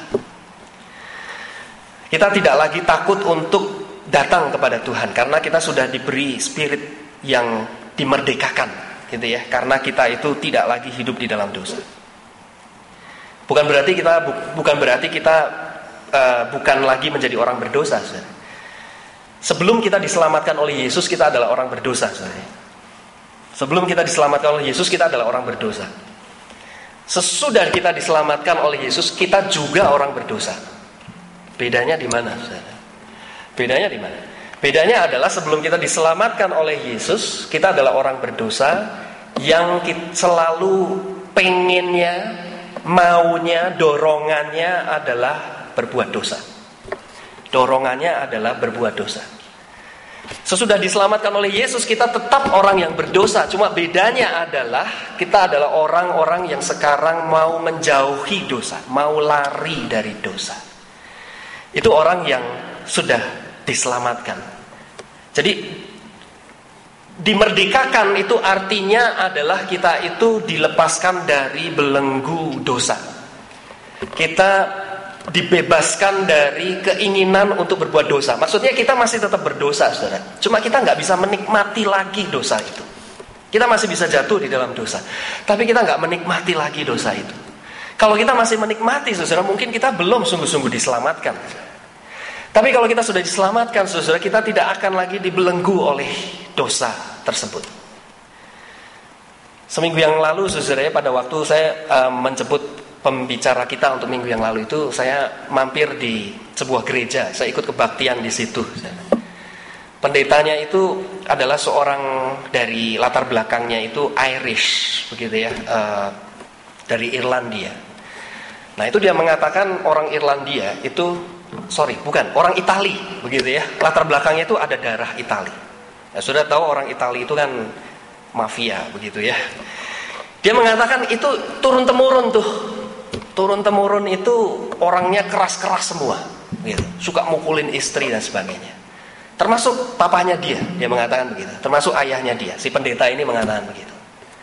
S1: Kita tidak lagi takut untuk datang kepada Tuhan karena kita sudah diberi spirit yang dimerdekakan, gitu ya, karena kita itu tidak lagi hidup di dalam dosa. Bukan berarti kita bukan lagi menjadi orang berdosa, saudara. Sebelum kita diselamatkan oleh Yesus, kita adalah orang berdosa, saudara. Sebelum kita diselamatkan oleh Yesus, kita adalah orang berdosa. Sesudah kita diselamatkan oleh Yesus, kita juga orang berdosa. Bedanya di mana, saudara? Bedanya di mana? Bedanya adalah sebelum kita diselamatkan oleh Yesus, kita adalah orang berdosa yang selalu pengennya, maunya, dorongannya adalah berbuat dosa. Dorongannya adalah berbuat dosa. Sesudah diselamatkan oleh Yesus, kita tetap orang yang berdosa. Cuma bedanya adalah kita adalah orang-orang yang sekarang mau menjauhi dosa, mau lari dari dosa. Itu orang yang sudah diselamatkan. Jadi dimerdekakan itu artinya adalah kita itu dilepaskan dari belenggu dosa. Kita dibebaskan dari keinginan untuk berbuat dosa. Maksudnya kita masih tetap berdosa, saudara. Cuma kita nggak bisa menikmati lagi dosa itu. Kita masih bisa jatuh di dalam dosa, tapi kita nggak menikmati lagi dosa itu. Kalau kita masih menikmati, saudara, mungkin kita belum sungguh-sungguh diselamatkan. Tapi kalau kita sudah diselamatkan, saudara, kita tidak akan lagi dibelenggu oleh dosa tersebut. Seminggu yang lalu, saudara, pada waktu saya menjemput pembicara kita untuk minggu yang lalu itu, saya mampir di sebuah gereja. Saya ikut kebaktian di situ. Pendetanya itu adalah seorang dari latar belakangnya itu Irish, begitu ya, dari Irlandia. Nah, itu dia mengatakan orang Irlandia itu, orang Itali, begitu ya. Latar belakangnya itu ada darah Itali. Nah, sudah tahu orang Itali itu kan mafia, begitu ya. Dia mengatakan itu turun-temurun tuh. Turun-temurun itu orangnya keras-keras semua, gitu. Suka mukulin istri dan sebagainya. Termasuk papanya dia mengatakan begitu. Termasuk ayahnya dia, si pendeta ini mengatakan begitu.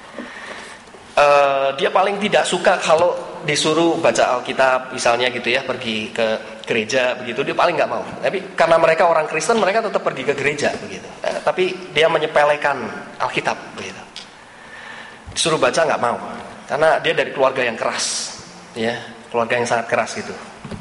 S1: Dia paling tidak suka kalau disuruh baca Alkitab, misalnya gitu ya, pergi ke gereja begitu, dia paling nggak mau. Tapi karena mereka orang Kristen, mereka tetap pergi ke gereja begitu. Tapi dia menyepelekan Alkitab begitu. Disuruh baca nggak mau, karena dia dari keluarga yang keras. Ya, keluarga yang sangat keras gitu.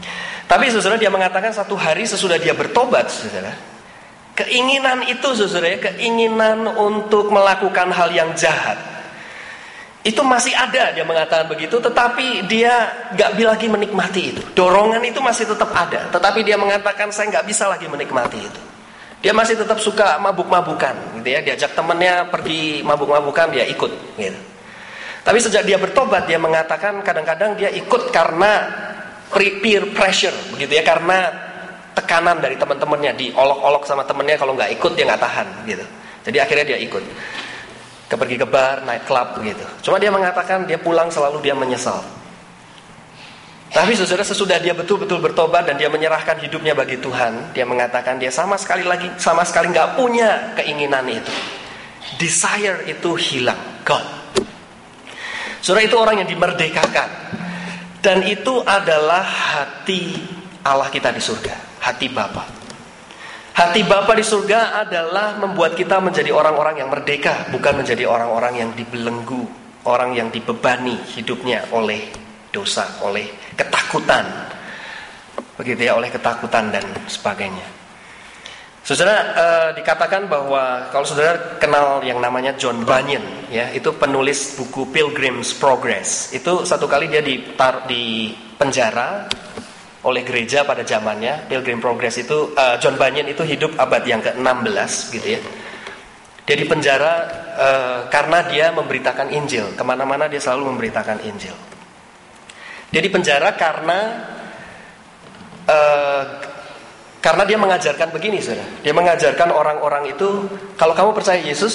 S1: Tapi saudara, dia mengatakan satu hari sesudah dia bertobat, saudara, keinginan itu, saudara, keinginan untuk melakukan hal yang jahat itu masih ada, dia mengatakan begitu. Tetapi dia gak lagi menikmati itu. Dorongan itu masih tetap ada, tetapi dia mengatakan saya gak bisa lagi menikmati itu. Dia masih tetap suka mabuk-mabukan gitu ya. Diajak temannya pergi mabuk-mabukan, dia ikut gitu. Tapi sejak dia bertobat, dia mengatakan kadang-kadang dia ikut karena peer pressure begitu ya, karena tekanan dari teman-temannya, diolok-olok sama temannya, kalau nggak ikut dia nggak tahan gitu. Jadi akhirnya dia ikut, pergi ke bar, night club begitu. Cuma dia mengatakan dia pulang selalu dia menyesal. Tapi saudara, sesudah dia betul-betul bertobat dan dia menyerahkan hidupnya bagi Tuhan, dia mengatakan dia sama sekali nggak punya keinginan itu. Desire itu hilang, gone. Saudara, itu orang yang dimerdekakan. Dan itu adalah hati Allah kita di surga, hati Bapa. Hati Bapa di surga adalah membuat kita menjadi orang-orang yang merdeka, bukan menjadi orang-orang yang dibelenggu, orang yang dibebani hidupnya oleh dosa, oleh ketakutan. Begitu ya, oleh ketakutan dan sebagainya. Saudara, dikatakan bahwa kalau saudara kenal yang namanya John Bunyan, ya, itu penulis buku Pilgrim's Progress. Itu satu kali dia di penjara oleh gereja pada zamannya. Pilgrim Progress itu John Bunyan itu hidup abad yang ke-16 gitu ya. Dia di penjara karena dia memberitakan Injil. Kemana-mana dia selalu memberitakan Injil. Dia di penjara karena dia mengajarkan begini, saudara. Dia mengajarkan orang-orang itu, kalau kamu percaya Yesus,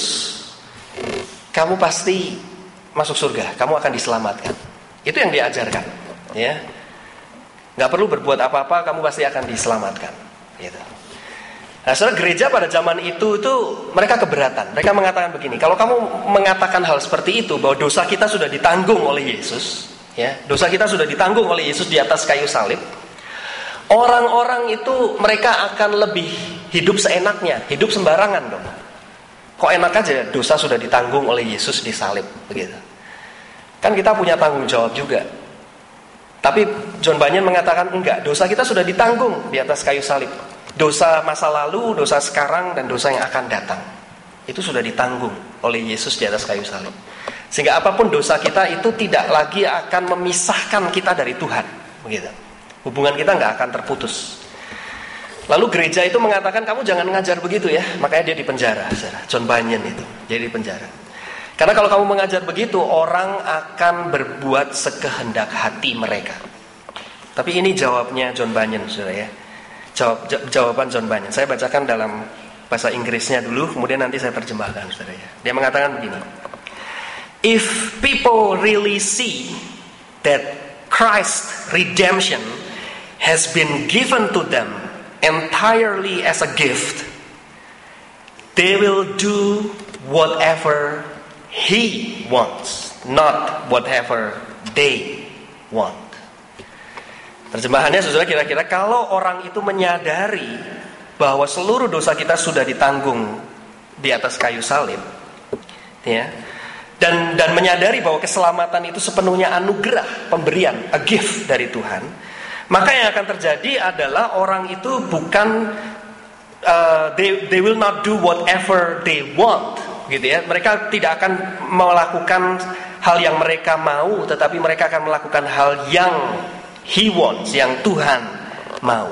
S1: kamu pasti masuk surga, kamu akan diselamatkan. Itu yang dia ajarkan, ya. Gak perlu berbuat apa-apa, kamu pasti akan diselamatkan, gitu. Nah, saudara, gereja pada zaman itu mereka keberatan. Mereka mengatakan begini, kalau kamu mengatakan hal seperti itu, bahwa dosa kita sudah ditanggung oleh Yesus, ya, dosa kita sudah ditanggung oleh Yesus di atas kayu salib, orang-orang itu mereka akan lebih hidup seenaknya, hidup sembarangan dong. Kok enak aja, dosa sudah ditanggung oleh Yesus di salib, begitu. Kan kita punya tanggung jawab juga. Tapi John Bunyan mengatakan enggak, dosa kita sudah ditanggung di atas kayu salib. Dosa masa lalu, dosa sekarang, dan dosa yang akan datang, itu sudah ditanggung oleh Yesus di atas kayu salib. Sehingga apapun dosa kita itu tidak lagi akan memisahkan kita dari Tuhan, begitu. Hubungan kita nggak akan terputus. Lalu gereja itu mengatakan kamu jangan ngajar begitu ya. Makanya dia di penjara, John Bunyan itu. Jadi di penjara. Karena kalau kamu mengajar begitu, orang akan berbuat sekehendak hati mereka. Tapi ini jawabnya John Bunyan, saudara ya. Jawaban John Bunyan. Saya bacakan dalam bahasa Inggrisnya dulu, kemudian nanti saya terjemahkan, saudara ya. Dia mengatakan begini. If people really see that Christ's redemption has been given to them entirely as a gift, they will do whatever He wants, not whatever they want. Terjemahannya, saudara, kira-kira kalau orang itu menyadari bahwa seluruh dosa kita sudah ditanggung di atas kayu salib, ya, dan menyadari bahwa keselamatan itu sepenuhnya anugerah, pemberian, a gift dari Tuhan, maka yang akan terjadi adalah orang itu bukan they will not do whatever they want, gitu ya. Mereka tidak akan melakukan hal yang mereka mau, tetapi mereka akan melakukan hal yang He wants, yang Tuhan mau.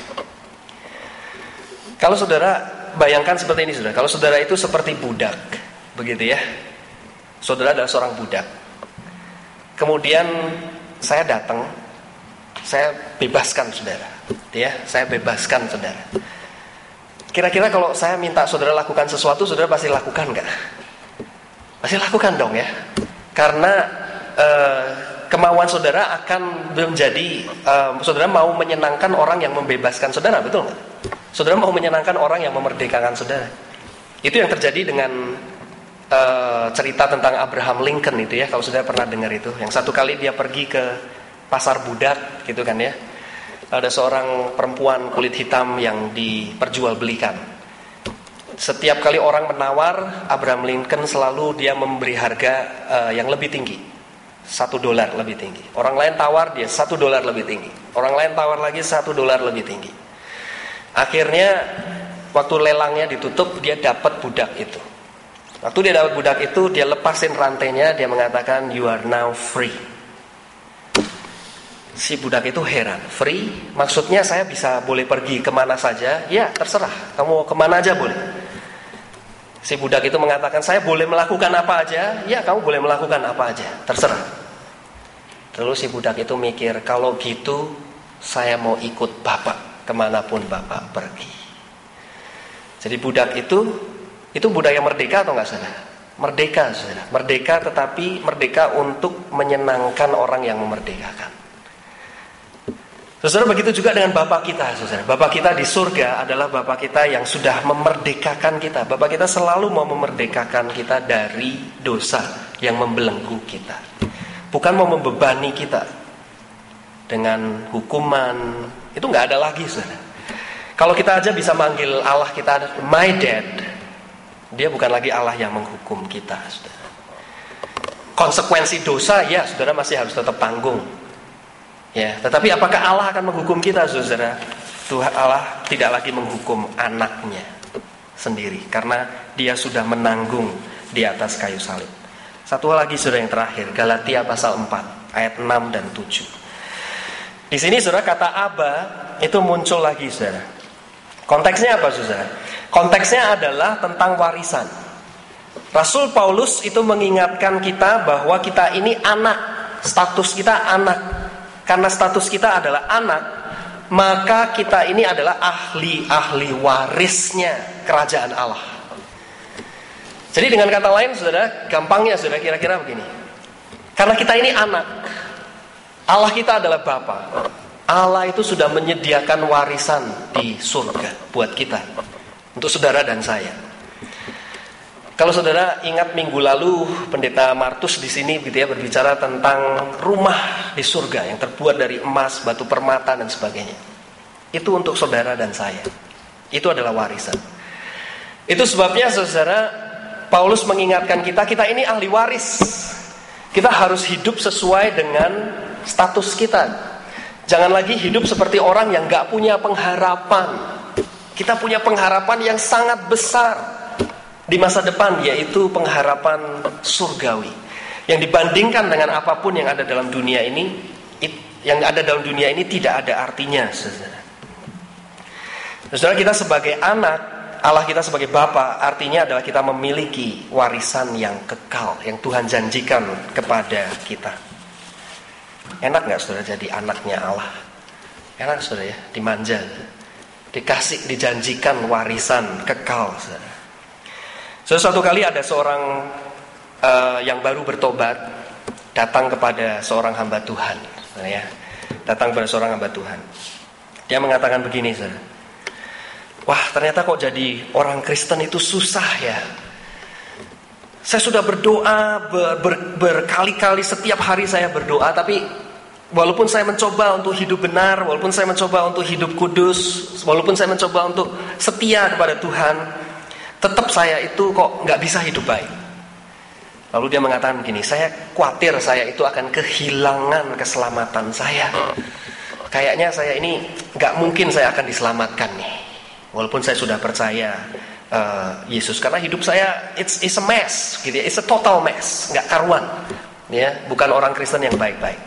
S1: Kalau saudara bayangkan seperti ini, saudara. Kalau saudara itu seperti budak, begitu ya. Saudara adalah seorang budak. Kemudian saya datang, saya bebaskan saudara, ya, saya bebaskan saudara. Kira-kira kalau saya minta saudara lakukan sesuatu, saudara pasti lakukan nggak? Pasti lakukan dong ya, karena kemauan saudara akan menjadi saudara mau menyenangkan orang yang membebaskan saudara, betul nggak? Saudara mau menyenangkan orang yang memerdekakan saudara. Itu yang terjadi dengan cerita tentang Abraham Lincoln itu ya, kalau saudara pernah dengar itu. Yang satu kali dia pergi ke pasar budak gitu kan ya. Ada seorang perempuan kulit hitam yang diperjualbelikan. Setiap kali orang menawar, Abraham Lincoln selalu dia memberi harga yang lebih tinggi. $1 lebih tinggi. Orang lain tawar, dia $1 lebih tinggi. Orang lain tawar lagi $1 lebih tinggi. Akhirnya waktu lelangnya ditutup, dia dapat budak itu. Waktu dia dapat budak itu, dia lepasin rantainya, dia mengatakan, "You are now free." Si budak itu heran. Free? Maksudnya saya boleh pergi kemana saja? Ya, terserah. Kamu kemana aja boleh. Si budak itu mengatakan, "Saya boleh melakukan apa aja?" "Ya, kamu boleh melakukan apa aja, terserah." Terus si budak itu mikir, "Kalau gitu saya mau ikut Bapak kemanapun Bapak pergi." Jadi budak itu budak yang merdeka atau enggak, saudara? Merdeka, saudara. Merdeka, tetapi merdeka untuk menyenangkan orang yang memerdekakan. Saudara, begitu juga dengan Bapa kita, saudara. Bapa kita di surga adalah Bapa kita yang sudah memerdekakan kita. Bapa kita selalu mau memerdekakan kita dari dosa yang membelenggu kita. Bukan mau membebani kita dengan hukuman. Itu nggak ada lagi, saudara. Kalau kita aja bisa manggil Allah kita my dad, dia bukan lagi Allah yang menghukum kita, saudara. Konsekuensi dosa, ya, saudara masih harus tetap tanggung. Ya, tetapi apakah Allah akan menghukum kita, saudara? Tuhan Allah tidak lagi menghukum anaknya sendiri, karena dia sudah menanggung di atas kayu salib. Satu hal lagi, saudara, yang terakhir, Galatia pasal 4 ayat 6 dan 7. Di sini, saudara, kata Aba itu muncul lagi, saudara. Konteksnya apa, saudara? Konteksnya adalah tentang warisan. Rasul Paulus itu mengingatkan kita bahwa kita ini anak, status kita anak. Karena status kita adalah anak, maka kita ini adalah ahli warisnya kerajaan Allah. Jadi dengan kata lain, saudara, gampangnya, saudara, kira-kira begini. Karena kita ini anak, Allah kita adalah Bapa. Allah itu sudah menyediakan warisan di surga buat kita, untuk saudara dan saya. Kalau saudara ingat minggu lalu Pendeta Martus di sini gitu ya, berbicara tentang rumah di surga yang terbuat dari emas, batu permata dan sebagainya. Itu untuk saudara dan saya. Itu adalah warisan. Itu sebabnya, saudara, Paulus mengingatkan kita ini ahli waris. Kita harus hidup sesuai dengan status kita. Jangan lagi hidup seperti orang yang gak punya pengharapan. Kita punya pengharapan yang sangat besar di masa depan, yaitu pengharapan surgawi yang dibandingkan dengan apapun yang ada dalam dunia ini. Yang ada dalam dunia ini tidak ada artinya, saudara. Saudara, kita sebagai anak, Allah kita sebagai Bapa, artinya adalah kita memiliki warisan yang kekal yang Tuhan janjikan kepada kita. Enak gak, saudara, jadi anaknya Allah? Enak, saudara, ya, dimanja, dikasih, dijanjikan warisan kekal, saudara. Suatu kali ada seorang yang baru bertobat datang kepada seorang hamba Tuhan, ya. Datang kepada seorang hamba Tuhan. Dia mengatakan begini, saudara. "Wah, ternyata kok jadi orang Kristen itu susah ya. Saya sudah berdoa berkali-kali, setiap hari saya berdoa, tapi walaupun saya mencoba untuk hidup benar, walaupun saya mencoba untuk hidup kudus, walaupun saya mencoba untuk setia kepada Tuhan, tetap saya itu kok nggak bisa hidup baik." Lalu dia mengatakan begini, "Saya khawatir saya itu akan kehilangan keselamatan saya. Kayaknya saya ini nggak mungkin saya akan diselamatkan nih, walaupun saya sudah percaya Yesus, karena hidup saya it's a mess, gitu ya, it's a total mess, nggak karuan, ya, bukan orang Kristen yang baik-baik."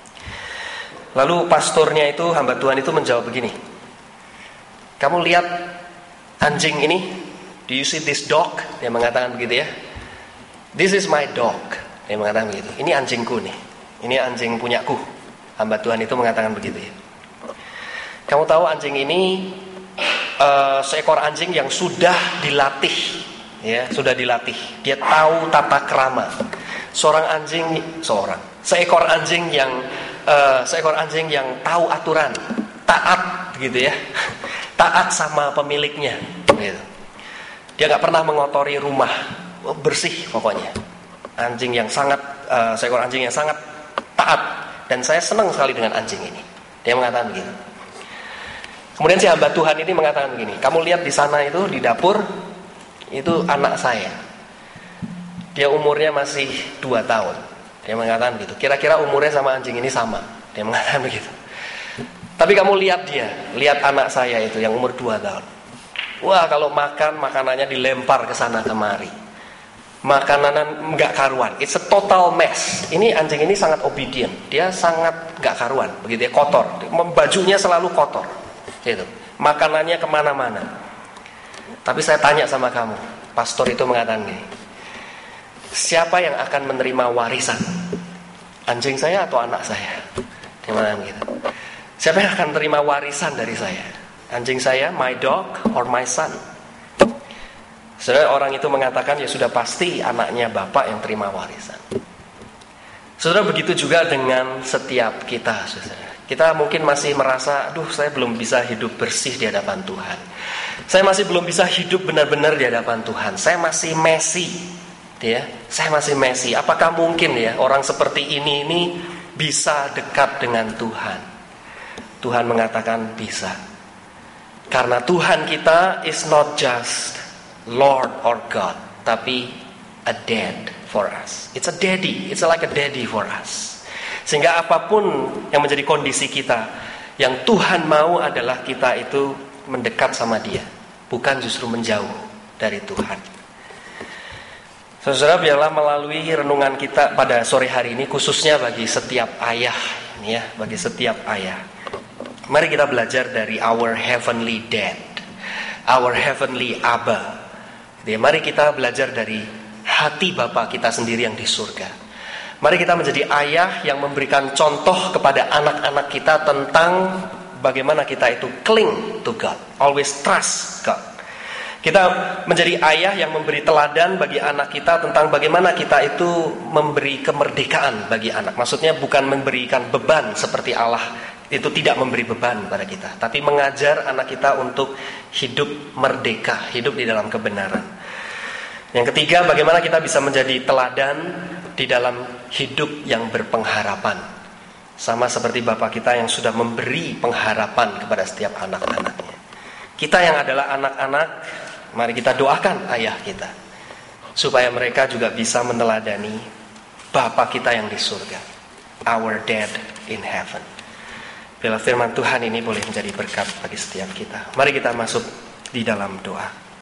S1: Lalu pastornya itu, hamba Tuhan itu menjawab begini, "Kamu lihat anjing ini? Do you see this dog?" Dia mengatakan begitu, ya. "This is my dog." Dia mengatakan begitu. "Ini anjingku nih. Ini anjing punyaku." Hamba Tuhan itu mengatakan begitu, ya. "Kamu tahu anjing ini seekor anjing yang sudah dilatih, ya, sudah dilatih. Dia tahu tata krama. Seekor anjing yang tahu aturan, taat, gitu ya, taat sama pemiliknya, gitu. Dia nggak pernah mengotori rumah, bersih pokoknya. Seekor anjing yang sangat taat, dan saya senang sekali dengan anjing ini." Dia mengatakan begini. Kemudian si hamba Tuhan ini mengatakan begini, "Kamu lihat di sana itu, di dapur, itu anak saya. Dia umurnya masih 2 tahun. Dia mengatakan begitu. Kira-kira umurnya sama anjing ini sama. Dia mengatakan begitu. Tapi kamu lihat dia, lihat anak saya itu yang umur 2 tahun. Wah, kalau makan, makanannya dilempar ke sana kemari. Makanan nggak karuan. It's a total mess. Ini anjing ini sangat obedient. Dia sangat nggak karuan. Begitu ya, kotor. Bajunya selalu kotor. Gitu. Makanannya kemana-mana. Tapi saya tanya sama kamu, pastor itu mengatakan gini, siapa yang akan menerima warisan? Anjing saya atau anak saya? Dia mengatakan gitu. Siapa yang akan menerima warisan dari saya? Anjing saya, my dog, or my son? Saudara, orang itu mengatakan ya sudah pasti anaknya bapak yang terima warisan. Saudara, begitu juga dengan setiap kita, saudara. Kita mungkin masih merasa, aduh saya belum bisa hidup bersih di hadapan Tuhan. Saya masih belum bisa hidup benar-benar di hadapan Tuhan. Saya masih messy, ya. Saya masih messy. Apakah mungkin ya orang seperti ini bisa dekat dengan Tuhan? Tuhan mengatakan bisa. Karena Tuhan kita is not just Lord or God, tapi a dad for us. It's a daddy. It's like a daddy for us. Sehingga apapun yang menjadi kondisi kita, yang Tuhan mau adalah kita itu mendekat sama Dia, bukan justru menjauh dari Tuhan. Saudara, biarlah melalui renungan kita pada sore hari ini, khususnya bagi setiap ayah, ya, bagi setiap ayah. Mari kita belajar dari our heavenly dad, our heavenly Abba. Jadi, mari kita belajar dari hati Bapa kita sendiri yang di surga. Mari kita menjadi ayah yang memberikan contoh kepada anak-anak kita tentang bagaimana kita itu cling to God, always trust God. Kita menjadi ayah yang memberi teladan bagi anak kita tentang bagaimana kita itu memberi kemerdekaan bagi anak. Maksudnya bukan memberikan beban seperti Allah itu tidak memberi beban pada kita, tapi mengajar anak kita untuk hidup merdeka, hidup di dalam kebenaran. Yang ketiga, bagaimana kita bisa menjadi teladan di dalam hidup yang berpengharapan. Sama seperti Bapak kita yang sudah memberi pengharapan kepada setiap anak-anaknya. Kita yang adalah anak-anak, mari kita doakan ayah kita, supaya mereka juga bisa meneladani Bapa kita yang di surga, our dad in heaven. Bila firman Tuhan ini boleh menjadi berkat bagi setiap kita. Mari kita masuk di dalam doa.